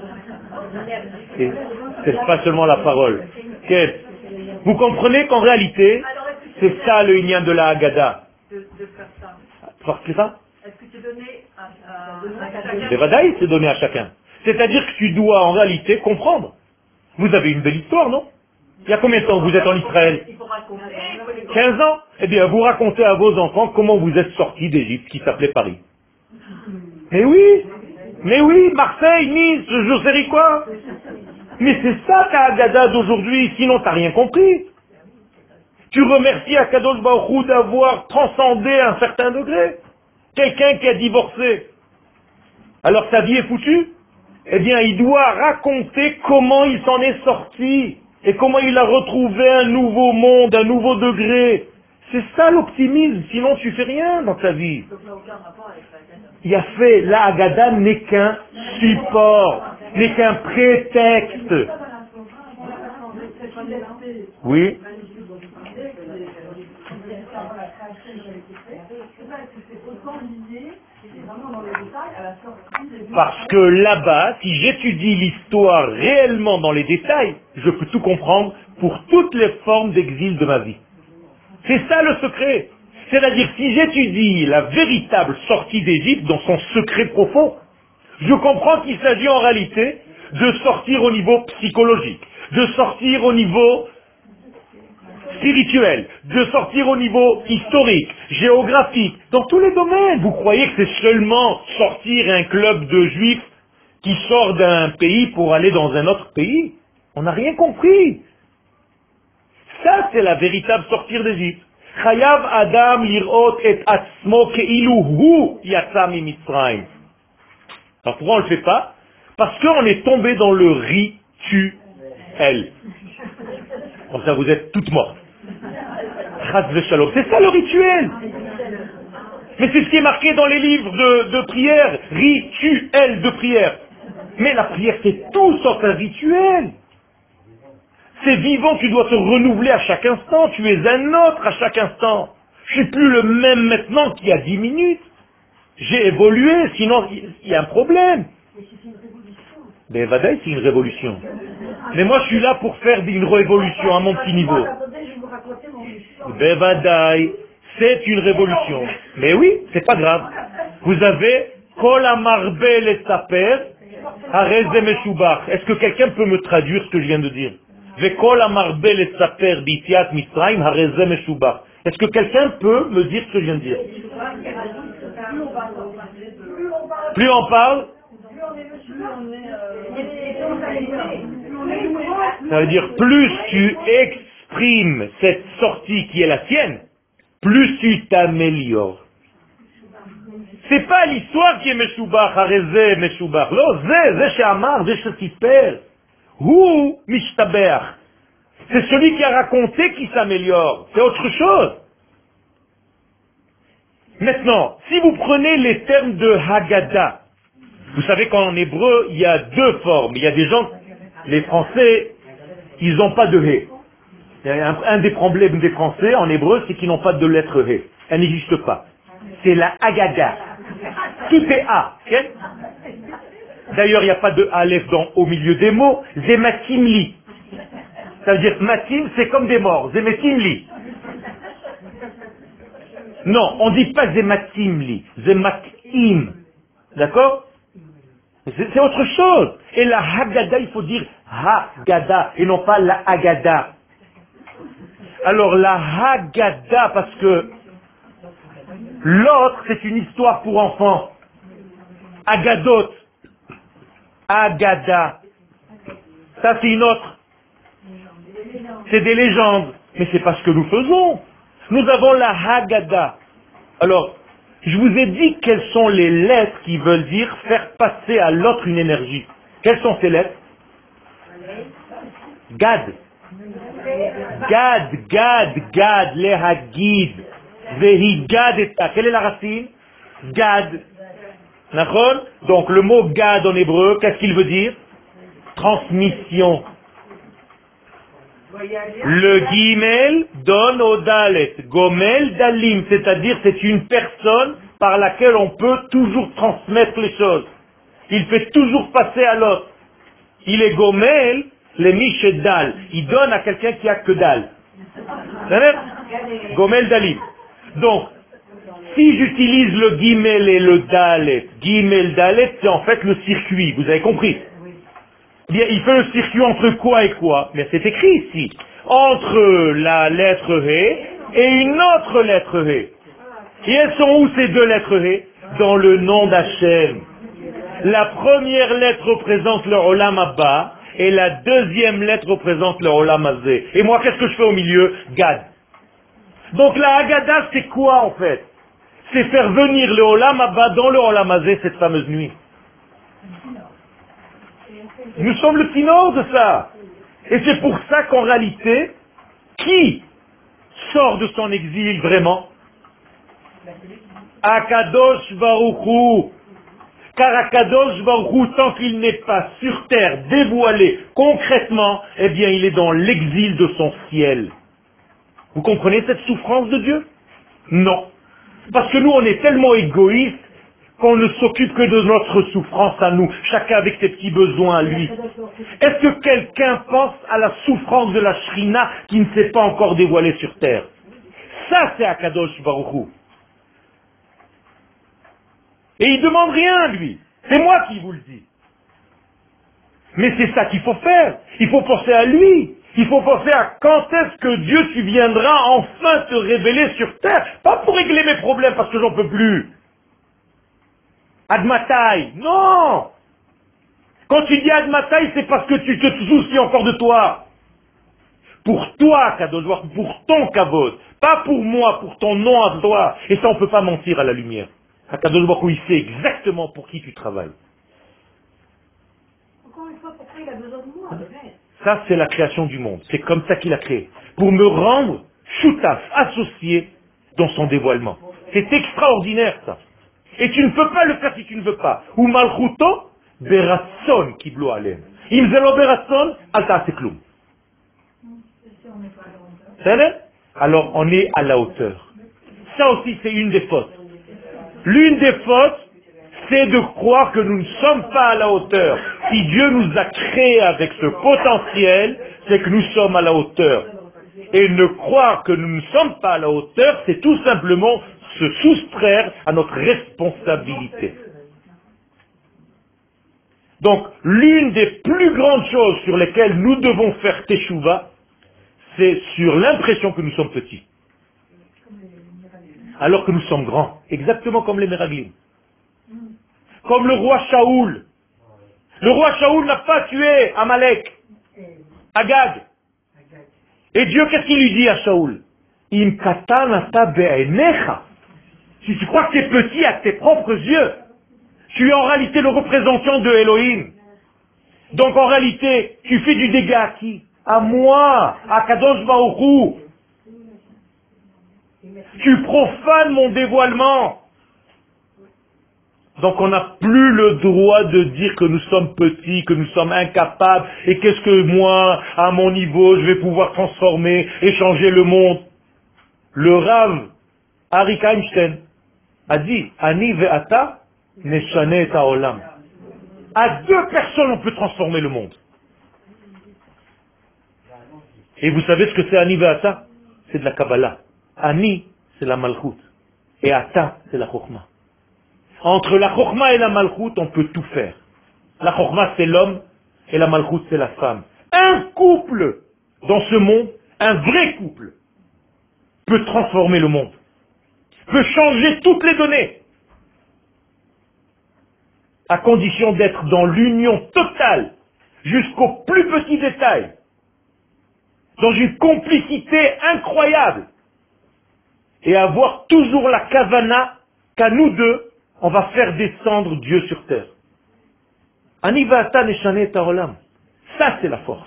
C'est pas seulement la parole. Vous comprenez qu'en réalité, c'est ça le lien de la Haggadah. De faire ça. C'est ça? Est-ce que c'est donné à chacun? Les Vadaï, c'est donné à chacun. C'est-à-dire que tu dois en réalité comprendre. Vous avez une belle histoire, non? Il y a combien de temps que vous êtes en Israël? Il faut raconter. 15 ans? Eh bien, vous racontez à vos enfants comment vous êtes sortis d'Égypte, qui s'appelait Paris. Mais oui, Marseille, Nice, je sais quoi. Mais c'est ça ta Haggadah d'aujourd'hui, sinon t'as rien compris. Tu remercies Akadosh Baruch Hu d'avoir transcendé un certain degré. quelqu'un qui a divorcé. Alors sa vie est foutue? Eh bien, il doit raconter comment il s'en est sorti et comment il a retrouvé un nouveau monde, un nouveau degré. C'est ça l'optimisme, sinon tu fais rien dans ta vie. Donc ça n'a aucun rapport avec la Haggadah. Il y a fait, la Haggadah n'est qu'un support, n'est qu'un prétexte. Oui. Parce que là-bas, si j'étudie l'histoire réellement dans les détails, je peux tout comprendre pour toutes les formes d'exil de ma vie. C'est ça le secret. C'est-à-dire, si j'étudie la véritable sortie d'Égypte dans son secret profond, je comprends qu'il s'agit en réalité de sortir au niveau psychologique, de sortir au niveau spirituel, de sortir au niveau historique, géographique, dans tous les domaines. Vous croyez que c'est seulement sortir un club de juifs qui sort d'un pays pour aller dans un autre pays? On n'a rien compris. Ça, c'est la véritable sortie d'Égypte. Chayav Adam lirot et atzmo keilu hu yatsa mimitzrayim. Alors pourquoi on ne le fait pas? Parce qu'on est tombé dans le rituel. Comme ça, vous êtes toutes mortes. C'est ça le rituel. Mais c'est ce qui est marqué dans les livres de prière. Rituel de prière. Mais la prière, c'est tout sauf un rituel. C'est vivant, tu dois te renouveler à chaque instant. Tu es un autre à chaque instant. Je suis plus le même maintenant qu'il y a 10 minutes. J'ai évolué, sinon il y a un problème. Mais Vadaï, c'est une révolution. Mais moi, je suis là pour faire une révolution à mon petit niveau. Bevadaï, c'est une révolution. Mais oui, c'est pas grave. Vous avez Kol amarbel et saper, hareze meshubach. Est-ce que quelqu'un peut me traduire ce que je viens de dire? Vekol amarbel et saper bitiat mitzrayim, hareze meshubach. Est-ce que quelqu'un peut me dire ce que je viens de dire? Plus on parle, ça veut dire plus tu exprimes cette sortie qui est la tienne, plus tu t'améliores. C'est pas l'histoire qui est Meshubach, Harezé, Meshubach. Non, Zé She'amar, Zé She'tiper. Hu Mishtabeach. C'est celui qui a raconté qui s'améliore. C'est autre chose. Maintenant, si vous prenez les termes de Haggadah, vous savez qu'en hébreu, il y a deux formes. Il y a des gens, les Français, ils n'ont pas de He. Un des problèmes des Français en hébreu, c'est qu'ils n'ont pas de lettre He. Elle n'existe pas. C'est la Haggadah. Tout est A. Okay? D'ailleurs, il n'y a pas de Aleph au milieu des mots. Zematimli. Ça veut dire matim, c'est comme des morts. Zematimli. Non, on ne dit pas zematimli. Zematim. D'accord? C'est autre chose. Et la Haggadah, il faut dire Haggadah et non pas la Haggadah. Alors la Haggadah, parce que l'autre, c'est une histoire pour enfants. Agadot. Haggadah. Ça, c'est une autre. C'est des légendes. Mais c'est pas ce que nous faisons. Nous avons la Haggadah. Alors, je vous ai dit quelles sont les lettres qui veulent dire faire passer à l'autre une énergie. Quelles sont ces lettres? Gad. Gad, Gad, Gad, les Hagid. Vehi Gad et ta. Quelle est la racine? Gad. Nachon? Donc le mot Gad en hébreu, qu'est-ce qu'il veut dire? Transmission. Le Gimel donne au Dalet. Gomel Dalim, c'est-à-dire c'est une personne par laquelle on peut toujours transmettre les choses. Il fait toujours passer à l'autre. Il est Gomel, le Michédal. Il donne à quelqu'un qui a que Dal. Gomel Dalim. Donc, si j'utilise le Gimel et le Dalet, Gimel Dalet, c'est en fait le circuit. Vous avez compris? Bien, il fait le circuit entre quoi et quoi? Mais c'est écrit ici. Entre la lettre He et une autre lettre He. Et elles sont où ces deux lettres He? Dans le nom d'Hachem. La première lettre représente le Olam Abba et la deuxième lettre représente le Olam Hazé. Et moi, qu'est-ce que je fais au milieu? Gad. Donc la Haggadah, c'est quoi en fait? c'est faire venir le Olam Abba dans le Olam Hazé cette fameuse nuit. Nous sommes le pinot de ça. Et c'est pour ça qu'en réalité, qui sort de son exil vraiment? Akadosh Baruch Hu. Car Akadosh Baruch Hu, tant qu'il n'est pas sur terre, dévoilé concrètement, eh bien il est dans l'exil de son ciel. Vous comprenez cette souffrance de Dieu? Non. Parce que nous on est tellement égoïstes qu'on ne s'occupe que de notre souffrance à nous, chacun avec ses petits besoins à lui. Est-ce que quelqu'un pense à la souffrance de la Shrina qui ne s'est pas encore dévoilée sur terre? Ça c'est Akadosh Baruch Hu. Et il ne demande rien, lui. C'est moi qui vous le dis. Mais c'est ça qu'il faut faire. Il faut penser à lui. Il faut penser à quand est-ce que Dieu, tu viendras enfin te révéler sur terre. Pas pour régler mes problèmes parce que j'en peux plus. Admatai. Non. Quand tu dis Admatai, c'est parce que tu te soucies encore de toi. Pour toi, Kadosh, pour ton kavod. Pas pour moi, pour ton nom à toi. Et ça, on ne peut pas mentir à la lumière. Kadosh Baruch Hu, il sait exactement pour qui tu travailles. Encore une fois, pourquoi il a besoin de moi, peut-être? Ça, c'est la création du monde. C'est comme ça qu'il a créé. Pour me rendre choutaf, associé dans son dévoilement. C'est extraordinaire, ça. Et tu ne peux pas le faire si tu ne veux pas. Ou malchuto, beratson kiblo alem. Im zelo beratson, al ta'aseh kloum. Alors, on est à la hauteur. Ça aussi, c'est une des fautes. L'une des fautes, c'est de croire que nous ne sommes pas à la hauteur. Si Dieu nous a créés avec ce potentiel, c'est que nous sommes à la hauteur. Et ne croire que nous ne sommes pas à la hauteur, c'est tout simplement se soustraire à notre responsabilité. Donc, l'une des plus grandes choses sur lesquelles nous devons faire teshuva, c'est sur l'impression que nous sommes petits. Alors que nous sommes grands, exactement comme les Meraglim. Comme le roi Shaoul. Le roi Shaoul n'a pas tué Amalek, Agag. Et Dieu, qu'est-ce qu'il lui dit à Shaoul? Im katanata be'enecha. Si tu crois que tu es petit à tes propres yeux, tu es en réalité le représentant de Elohim. Donc en réalité, tu fais du dégât à qui? À moi, à Kadosh Baruch Hu. Tu profanes mon dévoilement. Donc on n'a plus le droit de dire que nous sommes petits, que nous sommes incapables, et qu'est-ce que moi, à mon niveau, je vais pouvoir transformer et changer le monde. Le Rav Arik Einstein a dit, Ani ve'ata neshane et ha'olam. À deux personnes, on peut transformer le monde. Et vous savez ce que c'est Ani ve'ata? C'est de la Kabbalah. Ani, c'est la Malchut. Et Ata, c'est la Chokhmah. Entre la Chokhmah et la Malchut, on peut tout faire. La Chokhmah, c'est l'homme, et la Malchut, c'est la femme. Un couple dans ce monde, un vrai couple, peut transformer le monde. Peut changer toutes les données. À condition d'être dans l'union totale, jusqu'au plus petit détail. Dans une complicité incroyable. Et avoir toujours la kavana qu'à nous deux, on va faire descendre Dieu sur terre. Anivata neshane ta'olam. Ça, c'est la force.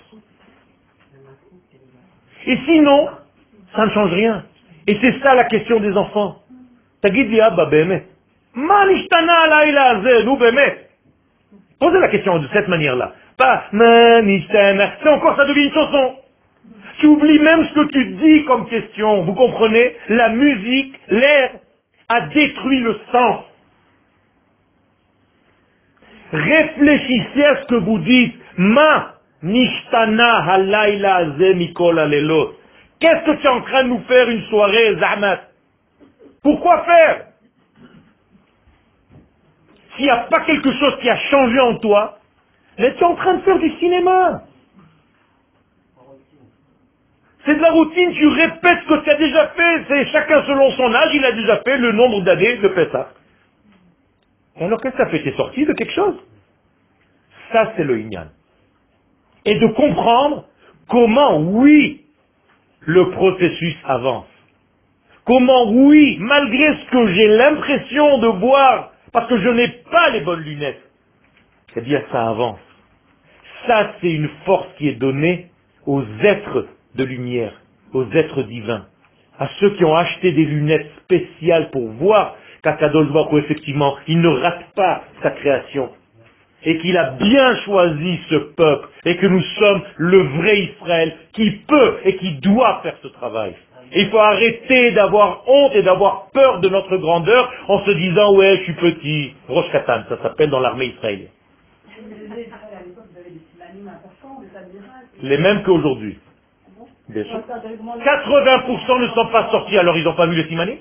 Et sinon, ça ne change rien. Et c'est ça la question des enfants. Tagid li abba be'emet. Ma nishtana alayla hazeh, nou be'emet. Posez la question de cette manière-là. Pas ma nishtana. C'est encore, ça devient une chanson. Tu oublies même ce que tu dis comme question. Vous comprenez? La musique, l'air, a détruit le sens. Réfléchissez à ce que vous dites. Ma nishtana halayla hazeh mikol alelot. Qu'est-ce que tu es en train de nous faire une soirée, Zahmat? Pourquoi faire? S'il n'y a pas quelque chose qui a changé en toi, mais tu es en train de faire du cinéma. C'est de la routine, tu répètes ce que tu as déjà fait. C'est chacun selon son âge, il a déjà fait le nombre d'années de Pessah. Alors qu'est-ce que ça fait? Tu es sorti de quelque chose? Ça, c'est le Inyan. Et de comprendre comment, oui, le processus avance. comment, oui, malgré ce que j'ai l'impression de voir, parce que je n'ai pas les bonnes lunettes, eh bien ça avance. Ça, c'est une force qui est donnée aux êtres de lumière, aux êtres divins, à ceux qui ont acheté des lunettes spéciales pour voir qu'Akadosh Baruch Hu, effectivement, il ne rate pas sa création, et qu'il a bien choisi ce peuple, et que nous sommes le vrai Israël qui peut et qui doit faire ce travail. Et il faut arrêter d'avoir honte et d'avoir peur de notre grandeur en se disant ouais, je suis petit. Rosh Katan, ça s'appelle dans l'armée israélienne. Les mêmes qu'aujourd'hui. Bien sûr. 80% ne sont pas sortis, alors ils n'ont pas vu les simanim.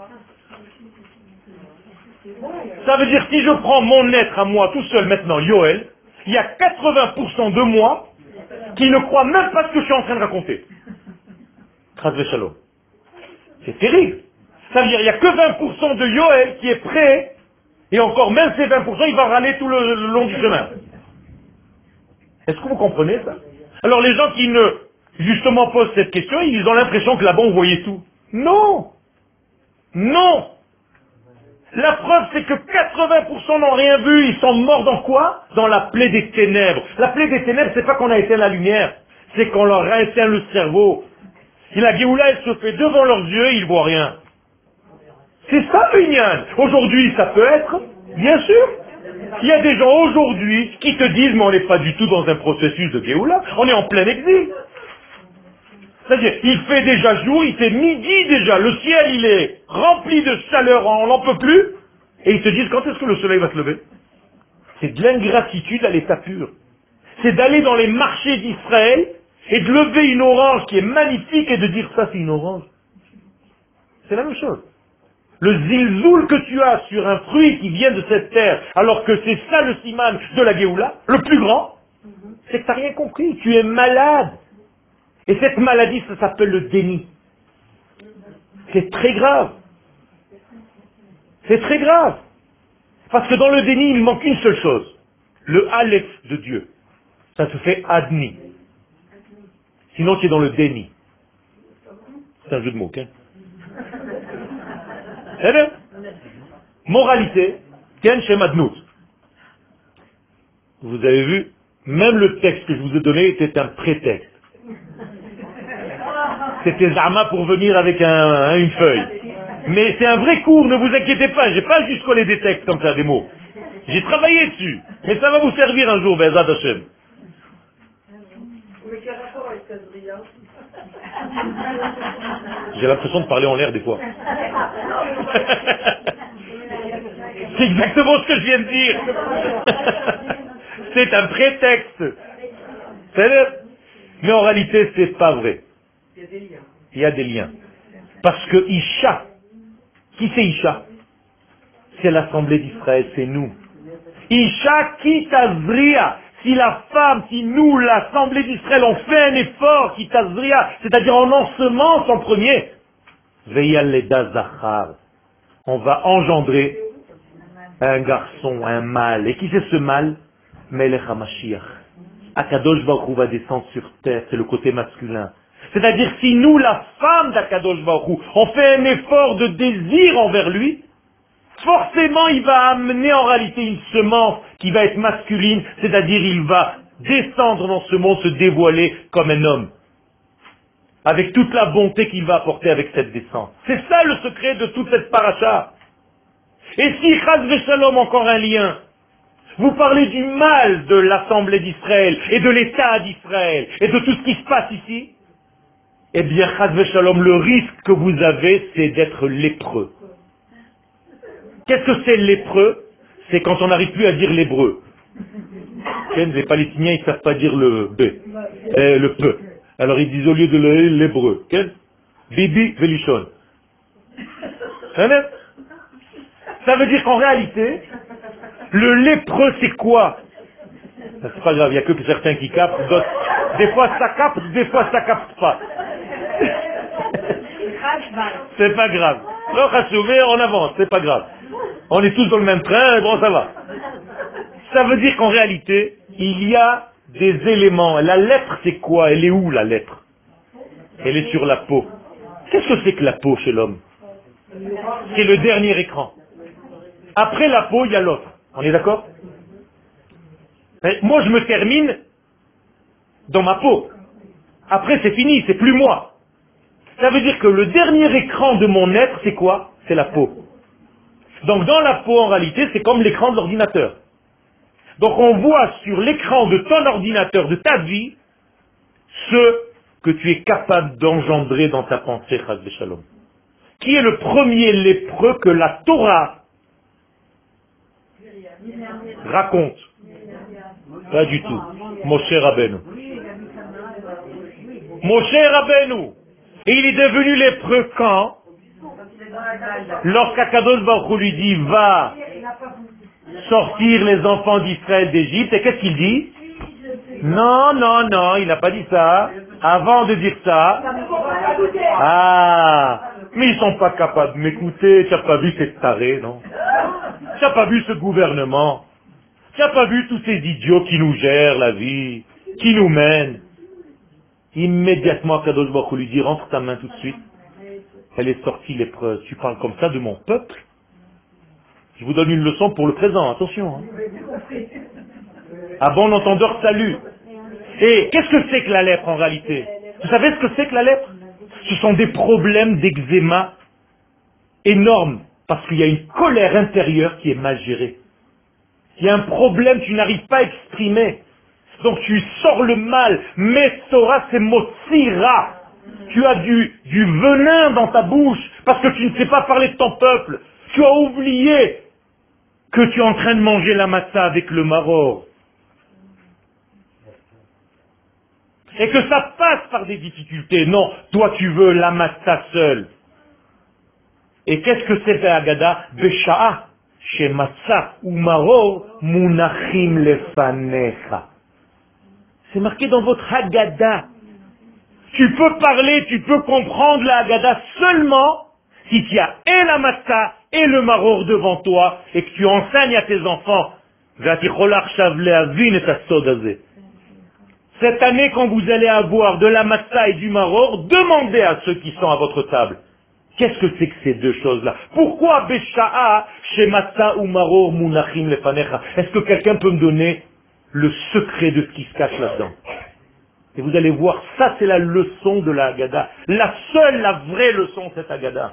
Ça veut dire si je prends mon être à moi tout seul maintenant, Yoel, il y a 80% de moi qui ne croient même pas ce que je suis en train de raconter. Chas Shalom. C'est terrible. Ça veut dire il n'y a que 20% de Yoel qui est prêt, et encore même ces 20%, il va râler tout le long du chemin. Est-ce que vous comprenez ça? Alors les gens qui ne, justement, posent cette question, ils ont l'impression que là-bas on voyait tout. Non! Non! La preuve, c'est que 80% n'ont rien vu. Ils sont morts dans quoi? Dans la plaie des ténèbres. La plaie des ténèbres, c'est pas qu'on a éteint la lumière. C'est qu'on leur a éteint le cerveau. Et la Géoula, elle se fait devant leurs yeux et ils voient rien. C'est ça, l'union. Aujourd'hui, ça peut être, bien sûr. Il y a des gens aujourd'hui qui te disent, mais on n'est pas du tout dans un processus de Géoula. On est en plein exil. C'est-à-dire, il fait déjà jour, il fait midi déjà, le ciel il est rempli de chaleur, on n'en peut plus, et ils se disent quand est-ce que le soleil va se lever? C'est de l'ingratitude à l'état pur. C'est d'aller dans les marchés d'Israël et de lever une orange qui est magnifique et de dire ça c'est une orange. C'est la même chose. Le zilzoul que tu as sur un fruit qui vient de cette terre, alors que c'est ça le siman de la Géoula, le plus grand, c'est que tu n'as rien compris, tu es malade. Et cette maladie, ça s'appelle le déni. C'est très grave. C'est très grave. Parce que dans le déni, il manque une seule chose. Le Aleph de Dieu. Ça se fait Adni. Sinon, tu es dans le déni. C'est un jeu de mots, hein? Eh bien, moralité, Ken Shem Adnout. Vous avez vu, même le texte que je vous ai donné était un prétexte. C'était Zama pour venir avec une feuille. Mais c'est un vrai cours, ne vous inquiétez pas, j'ai pas juste collé des textes comme ça, des mots. J'ai travaillé dessus. Mais ça va vous servir un jour, Bezat Hashem. J'ai l'impression de parler en l'air des fois. C'est exactement ce que je viens de dire. C'est un prétexte. Mais en réalité, c'est pas vrai. Il y a des liens. Parce que Isha, qui c'est Isha? C'est l'Assemblée d'Israël, c'est nous. Isha kitazria. Si la femme, si nous, l'Assemblée d'Israël, on fait un effort, kitazria, c'est-à-dire on ensemence en premier, veyaleda zachar, on va engendrer un garçon, un mâle. Et qui c'est ce mâle? Melech HaMashiach. Akadosh Baruch Hu va descendre sur terre, c'est le côté masculin. C'est-à-dire si nous, la femme d'Akadosh Baruch Hu, on fait un effort de désir envers lui, forcément il va amener en réalité une semence qui va être masculine, c'est-à-dire il va descendre dans ce monde, se dévoiler comme un homme, avec toute la bonté qu'il va apporter avec cette descente. C'est ça le secret de toute cette paracha. Et si, Chas Veshalom, encore un lien, vous parlez du mal de l'Assemblée d'Israël et de l'État d'Israël et de tout ce qui se passe ici, eh bien, Chas Veshalom, le risque que vous avez, c'est d'être lépreux. Qu'est-ce que c'est lépreux? C'est quand on n'arrive plus à dire l'hébreu. Les Palestiniens, ils ne savent pas dire le B, le P. Alors ils disent au lieu de l'hébreu, Bibi Velishon. Ça veut dire qu'en réalité, le lépreux c'est quoi? C'est pas grave, il n'y a que certains qui captent, d'autres. Des fois ça capte, des fois ça capte pas. C'est pas grave. On avance, c'est pas grave. On est tous dans le même train, bon ça va. Ça veut dire qu'en réalité, il y a des éléments. La lettre c'est quoi? Elle est où la lettre? Elle est sur la peau. Qu'est-ce que c'est que la peau chez l'homme? C'est le dernier écran. Après la peau, il y a l'autre. On est d'accord? Moi, je me termine dans ma peau. Après, c'est fini, c'est plus moi. Ça veut dire que le dernier écran de mon être, c'est quoi? C'est la peau. Donc dans la peau, en réalité, c'est comme l'écran de l'ordinateur. Donc on voit sur l'écran de ton ordinateur, de ta vie, ce que tu es capable d'engendrer dans ta pensée, Chas v'Shalom. Qui est le premier lépreux que la Torah raconte? Pas du tout. Moshe Rabbeinu. Moshe Rabbeinu. Et il est devenu lépreux quand? Lorsqu'Akadosh Baruch Hu lui dit, va sortir les enfants d'Israël d'Égypte, et qu'est-ce qu'il dit? Non, non, non, il n'a pas dit ça. Avant de dire ça, mais ils sont pas capables de m'écouter. Tu n'as pas vu cette tarée, non? Tu n'as pas vu ce gouvernement? Tu n'as pas vu tous ces idiots qui nous gèrent la vie, qui nous mènent? Immédiatement, Kadosh Baruch Hu lui dit, rentre ta main tout de suite. Elle est sortie lépreuse. Tu parles comme ça de mon peuple? Je vous donne une leçon pour le présent, attention. À bon entendeur, salut. Et qu'est-ce que c'est que la lèpre en réalité? Vous savez ce que c'est que la lèpre? Ce sont des problèmes d'eczéma énormes, parce qu'il y a une colère intérieure qui est mal gérée. Il y a un problème que tu n'arrives pas à exprimer. Donc tu sors le mal. Metzora, c'est motsira. Tu as du venin dans ta bouche, parce que tu ne sais pas parler de ton peuple. Tu as oublié que tu es en train de manger la matzah avec le maror. Et que ça passe par des difficultés. Non, toi tu veux la matzah seule. Et qu'est-ce que c'est fait Agada? Besha'a, chez matzah ou maror, munachim lefanecha. C'est marqué dans votre Haggadah. Tu peux parler, tu peux comprendre la Haggadah seulement si tu as et la matzah et le maror devant toi et que tu enseignes à tes enfants. Cette année, quand vous allez avoir de la matzah et du maror, demandez à ceux qui sont à votre table. Qu'est-ce que c'est que ces deux choses-là? Pourquoi Besha'a, chez matzah ou maror, munachim lefanecha? Est-ce que quelqu'un peut me donner le secret de ce qui se cache là-dedans? Et vous allez voir, ça c'est la leçon de la Haggadah. La seule, la vraie leçon de cette Haggadah.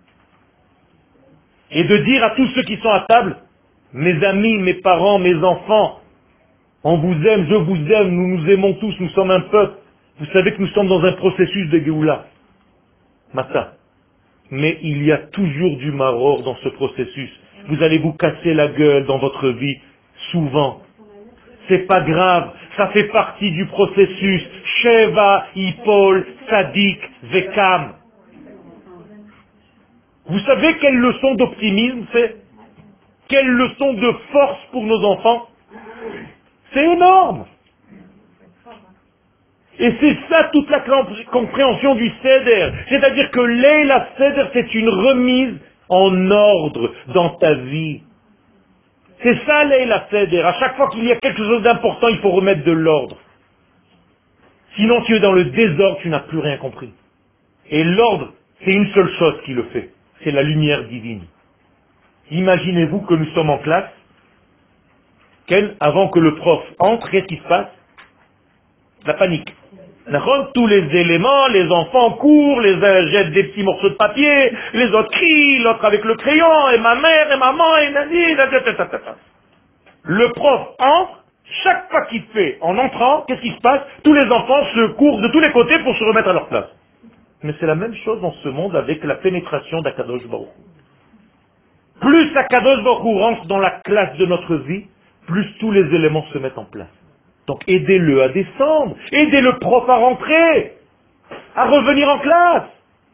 Et de dire à tous ceux qui sont à table, mes amis, mes parents, mes enfants, on vous aime, je vous aime, nous nous aimons tous, nous sommes un peuple. Vous savez que nous sommes dans un processus de Géoula. Mata. Mais il y a toujours du maror dans ce processus. Vous allez vous casser la gueule dans votre vie, souvent. C'est pas grave, ça fait partie du processus. Sheva, Ipol, Sadik, Vekam. Vous savez quelle leçon d'optimisme c'est? Quelle leçon de force pour nos enfants? C'est énorme. Et c'est ça toute la compréhension du Seder. C'est-à-dire que Leila Seder, c'est une remise en ordre dans ta vie. C'est ça Leila Seder. À chaque fois qu'il y a quelque chose d'important, il faut remettre de l'ordre. Sinon, tu es dans le désordre, tu n'as plus rien compris. Et l'ordre, c'est une seule chose qui le fait. C'est la lumière divine. Imaginez-vous que nous sommes en classe. Avant que le prof entre, qu'est-ce qui se passe? La panique. Tous les éléments, les enfants courent, les uns jettent des petits morceaux de papier, les autres crient, l'autre avec le crayon, et ma mère, et maman, et nani, le prof entre, chaque pas qu'il fait en entrant, qu'est-ce qui se passe? Tous les enfants se courent de tous les côtés pour se remettre à leur place. Mais c'est la même chose dans ce monde avec la pénétration d'Akadosh Baruch Hu. Plus Akadosh Baruch Hu rentre dans la classe de notre vie, plus tous les éléments se mettent en place. Donc aidez-le à descendre, aidez le prof à rentrer, à revenir en classe.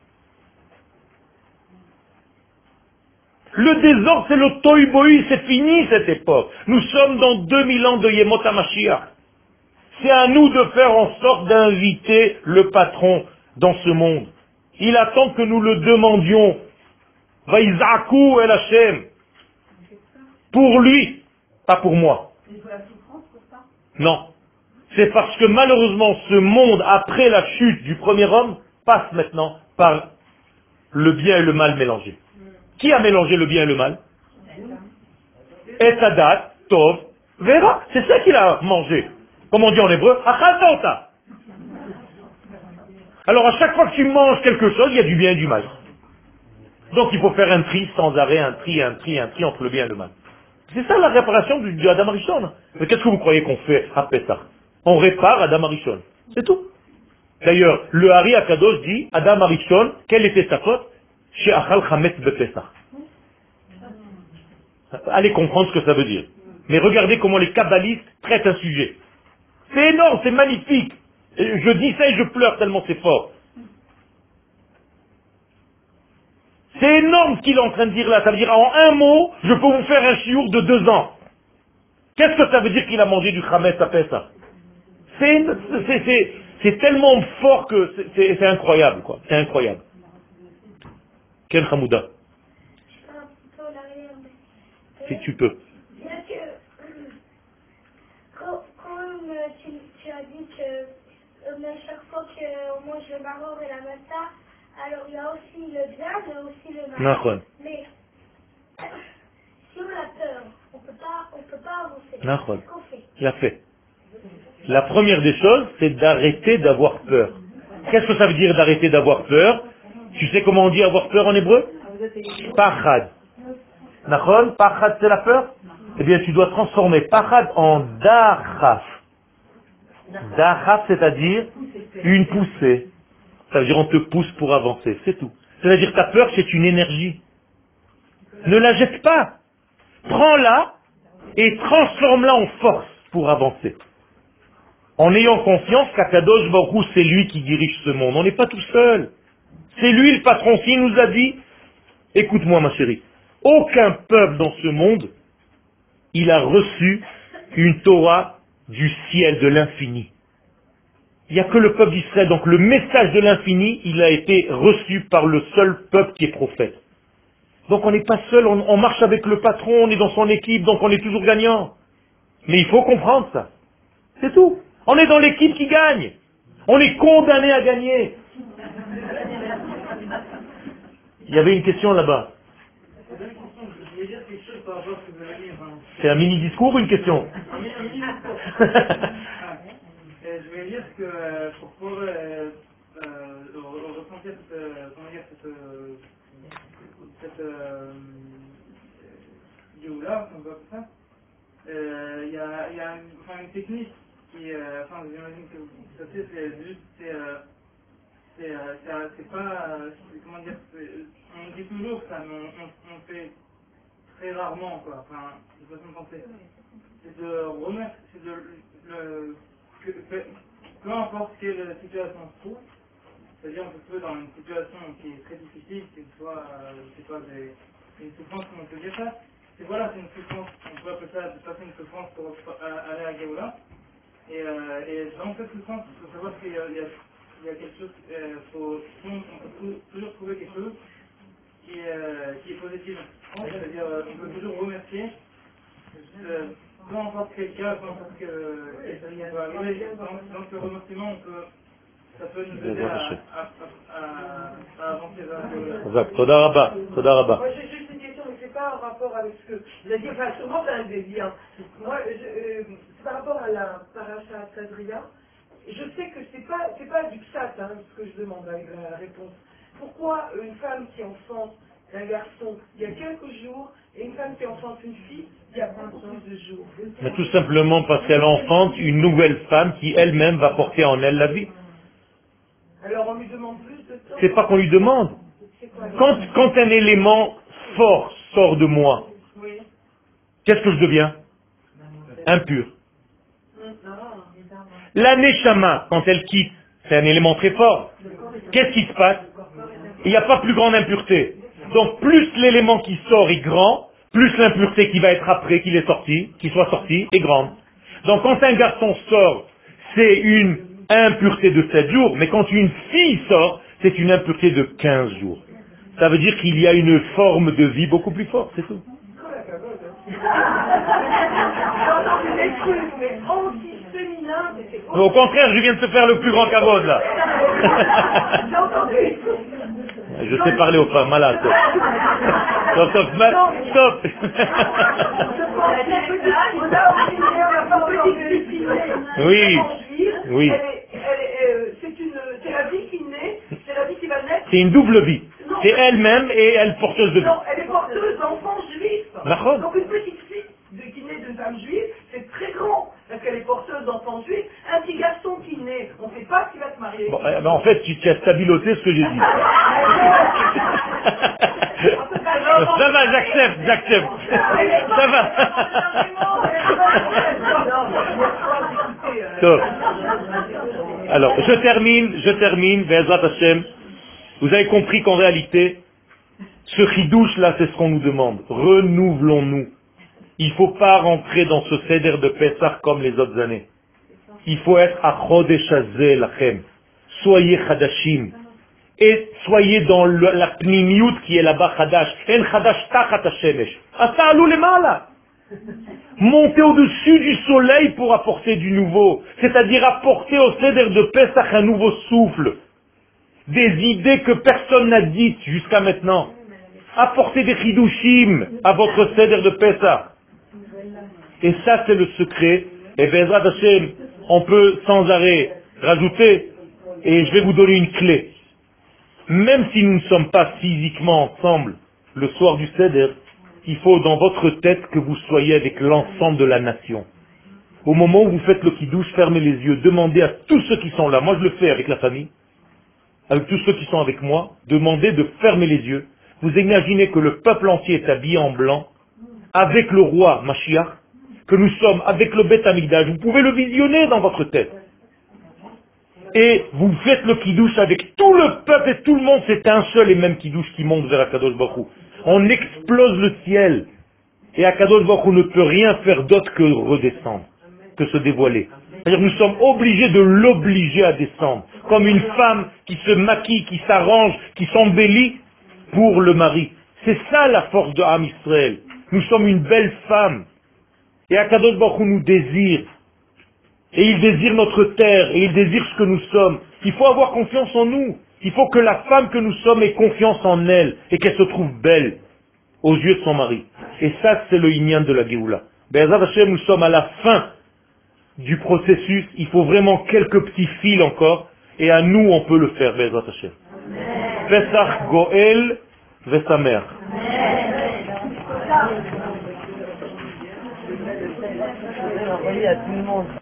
Le désordre, c'est le tohu-bohu, c'est fini cette époque. Nous sommes dans 2000 ans de Yemot HaMashiach. C'est à nous de faire en sorte d'inviter le patron dans ce monde. Il attend que nous le demandions. Vaïzakou el Hashem. Pour lui, pas pour moi. Non. C'est parce que malheureusement ce monde, après la chute du premier homme, passe maintenant par le bien et le mal mélangés. Qui a mélangé le bien et le mal? Et Sadat, Tov, Vera. C'est ça qu'il a mangé. Comme on dit en hébreu, Achalta. Alors à chaque fois que tu manges quelque chose, il y a du bien et du mal. Donc il faut faire un tri sans arrêt, un tri entre le bien et le mal. C'est ça la réparation du Adam Arishon. Mais qu'est-ce que vous croyez qu'on fait à Pessah? On répare Adam Arishon. C'est tout. D'ailleurs, le Hari Akadosh dit, Adam Arishon, quelle était sa faute? Chez Achal Chametz Bepessah. Allez comprendre ce que ça veut dire. Mais regardez comment les kabbalistes traitent un sujet. C'est énorme, c'est magnifique. Et je dis ça et je pleure tellement c'est fort. C'est énorme ce qu'il est en train de dire là. Ça veut dire en un mot, je peux vous faire un chiour de 2 ans. Qu'est-ce que ça veut dire qu'il a mangé du Chametz à Pessah? C'est tellement fort que c'est incroyable, quoi. C'est incroyable. Quel Hamouda? Je peux un peu en arrière, mais... Si tu peux. Bien que, comme tu as dit que chaque fois qu'on mange le maror et la mata, alors il y a aussi le bien, mais aussi le mal. Nachon. Mais si on a peur, on peut pas avancer. Nachon. Qu'est-ce qu'on fait? Il a fait. La première des choses, c'est d'arrêter d'avoir peur. Qu'est-ce que ça veut dire d'arrêter d'avoir peur? Tu sais comment on dit avoir peur en hébreu? Pachad. Nachon? Pachad, c'est la peur? Eh bien, tu dois transformer pachad en dachaf. Dachaf, c'est-à-dire une poussée. Ça veut dire on te pousse pour avancer, c'est tout. C'est-à-dire ta peur, c'est une énergie. Ne la jette pas. Prends-la et transforme-la en force pour avancer. En ayant confiance qu'Akadosh Baruch Hu, c'est lui qui dirige ce monde. On n'est pas tout seul. C'est lui le patron. S'il nous a dit, écoute-moi ma chérie, aucun peuple dans ce monde, il a reçu une Torah du ciel, de l'infini. Il n'y a que le peuple d'Israël. Donc le message de l'infini, il a été reçu par le seul peuple qui est prophète. Donc on n'est pas seul, on marche avec le patron, on est dans son équipe, donc on est toujours gagnant. Mais il faut comprendre ça. C'est tout. On est dans l'équipe qui gagne. On est condamné à gagner. Il y avait une question là-bas. Je voulais dire quelque chose par rapport à ce que vous avez dit. C'est un mini-discours ou une question? Un mini-discours. Je voulais dire que pour pouvoir ressentir cette Géoula, on va appeler ça, il y a une technique qui, j'imagine que vous savez, c'est pas, comment dire, on dit toujours ça, mais on fait très rarement, quoi, de façon de penser. C'est de remettre, peu importe quelle situation on se trouve, c'est-à-dire on peut se trouver dans une situation qui est très difficile, que ce soit, une souffrance, comme on peut dire ça, c'est une souffrance, on peut appeler ça de passer une souffrance pour aller à Géoula, et dans cette souffrance, il faut savoir qu'il y a quelque chose, on peut toujours trouver quelque chose qui est positif. C'est-à-dire, on peut toujours remercier, peu importe quel cas, peu importe quel chose va arriver. Dans ce remerciement, ça peut nous aider à avancer vers la Toda Rabba, Toda Rabba. Moi, j'ai juste une question, mais c'est pas en rapport avec ce que vous avez dit. Enfin, sûrement, c'est un débit. Moi, c'est par rapport à la paracha Tadria. Je sais que c'est pas du psat, ce que je demande avec la réponse. Pourquoi une femme qui enfante un garçon il y a quelques jours et une femme qui enfante une fille il y a beaucoup plus de jours? Mais tout simplement parce qu'elle enfante une nouvelle femme qui elle-même va porter en elle la vie. Alors on lui demande plus de temps? C'est pas qu'on lui demande. Quoi, Quand un élément fort sort de moi, oui. qu'est-ce que je deviens? Impur. Non. La neshama, quand elle quitte, c'est un élément très fort. Qu'est-ce qui se passe? Il n'y a pas plus grande impureté. Donc plus l'élément qui sort est grand, plus l'impureté qui va être après qu'il soit sorti, est grande. Donc quand un garçon sort, c'est une impureté de 7 jours, mais quand une fille sort, c'est une impureté de 15 jours. Ça veut dire qu'il y a une forme de vie beaucoup plus forte, c'est tout. J'entends une excuse, mais anti-féminin, c'est Au contraire, je viens de te faire le plus grand kavod là. J'ai entendu. Je sais parler aux femmes, malade. Stop. Oui. Oui. C'est la vie qui naît, c'est la vie qui va naître. C'est une double vie. C'est elle-même et elle porteuse de vie. Non, elle est porteuse d'enfants juifs. D'accord. Donc une petite fille qui naît d'une femme juive, c'est très grand, parce qu'elle est porteuse d'enfants juifs. Un petit garçon qui naît, on ne sait pas s'il va se marier. Bon, en fait, tu as stabiloté ce que j'ai dit. Ça va, j'accepte. Ça va. Top. Alors, je termine, Be'ezrat Hashem. Vous avez compris qu'en réalité, ce chidouche là, c'est ce qu'on nous demande. Renouvelons-nous. Il ne faut pas rentrer dans ce seder de Pessah comme les autres années. Il faut être à Chodesh Hazeh Lachem. Soyez Chadashim. Et soyez dans la pnimiyut qui est là-bas Chadash. En Chadash Tachat Hashemesh. Asa'alou lemala. Montez au-dessus du soleil pour apporter du nouveau. C'est-à-dire apporter au seder de Pessah un nouveau souffle. Des idées que personne n'a dites jusqu'à maintenant. Apportez des chidushim à votre seder de Pessah. Et ça, c'est le secret. Et Be'ezrat Hashem, on peut sans arrêt rajouter, et je vais vous donner une clé. Même si nous ne sommes pas physiquement ensemble le soir du Seder, il faut dans votre tête que vous soyez avec l'ensemble de la nation. Au moment où vous faites le kiddush, fermez les yeux, demandez à tous ceux qui sont là, moi je le fais avec la famille, avec tous ceux qui sont avec moi, demandez de fermer les yeux. Vous imaginez que le peuple entier est habillé en blanc, avec le roi Mashiach, que nous sommes avec le Beth Amikdash, vous pouvez le visionner dans votre tête. Et vous faites le kiddush avec tout le peuple et tout le monde, c'est un seul et même kiddush qui monte vers Akadosh Baruch Hu. On explose le ciel. Et Akadosh Baruch Hu ne peut rien faire d'autre que redescendre, que se dévoiler. C'est-à-dire nous sommes obligés de l'obliger à descendre. Comme une femme qui se maquille, qui s'arrange, qui s'embellit pour le mari. C'est ça la force de Am Israël. Nous sommes une belle femme. Et Akadosh Baruch Hu nous désire. Et il désire notre terre, et il désire ce que nous sommes. Il faut avoir confiance en nous. Il faut que la femme que nous sommes ait confiance en elle, et qu'elle se trouve belle aux yeux de son mari. Et ça, c'est le inyan de la Géoula. Be'ezrat Hashem, nous sommes à la fin du processus. Il faut vraiment quelques petits fils encore, et à nous, on peut le faire, Be'ezrat Hashem. Pesach Goel Vesamer. Envoyé à tout le monde.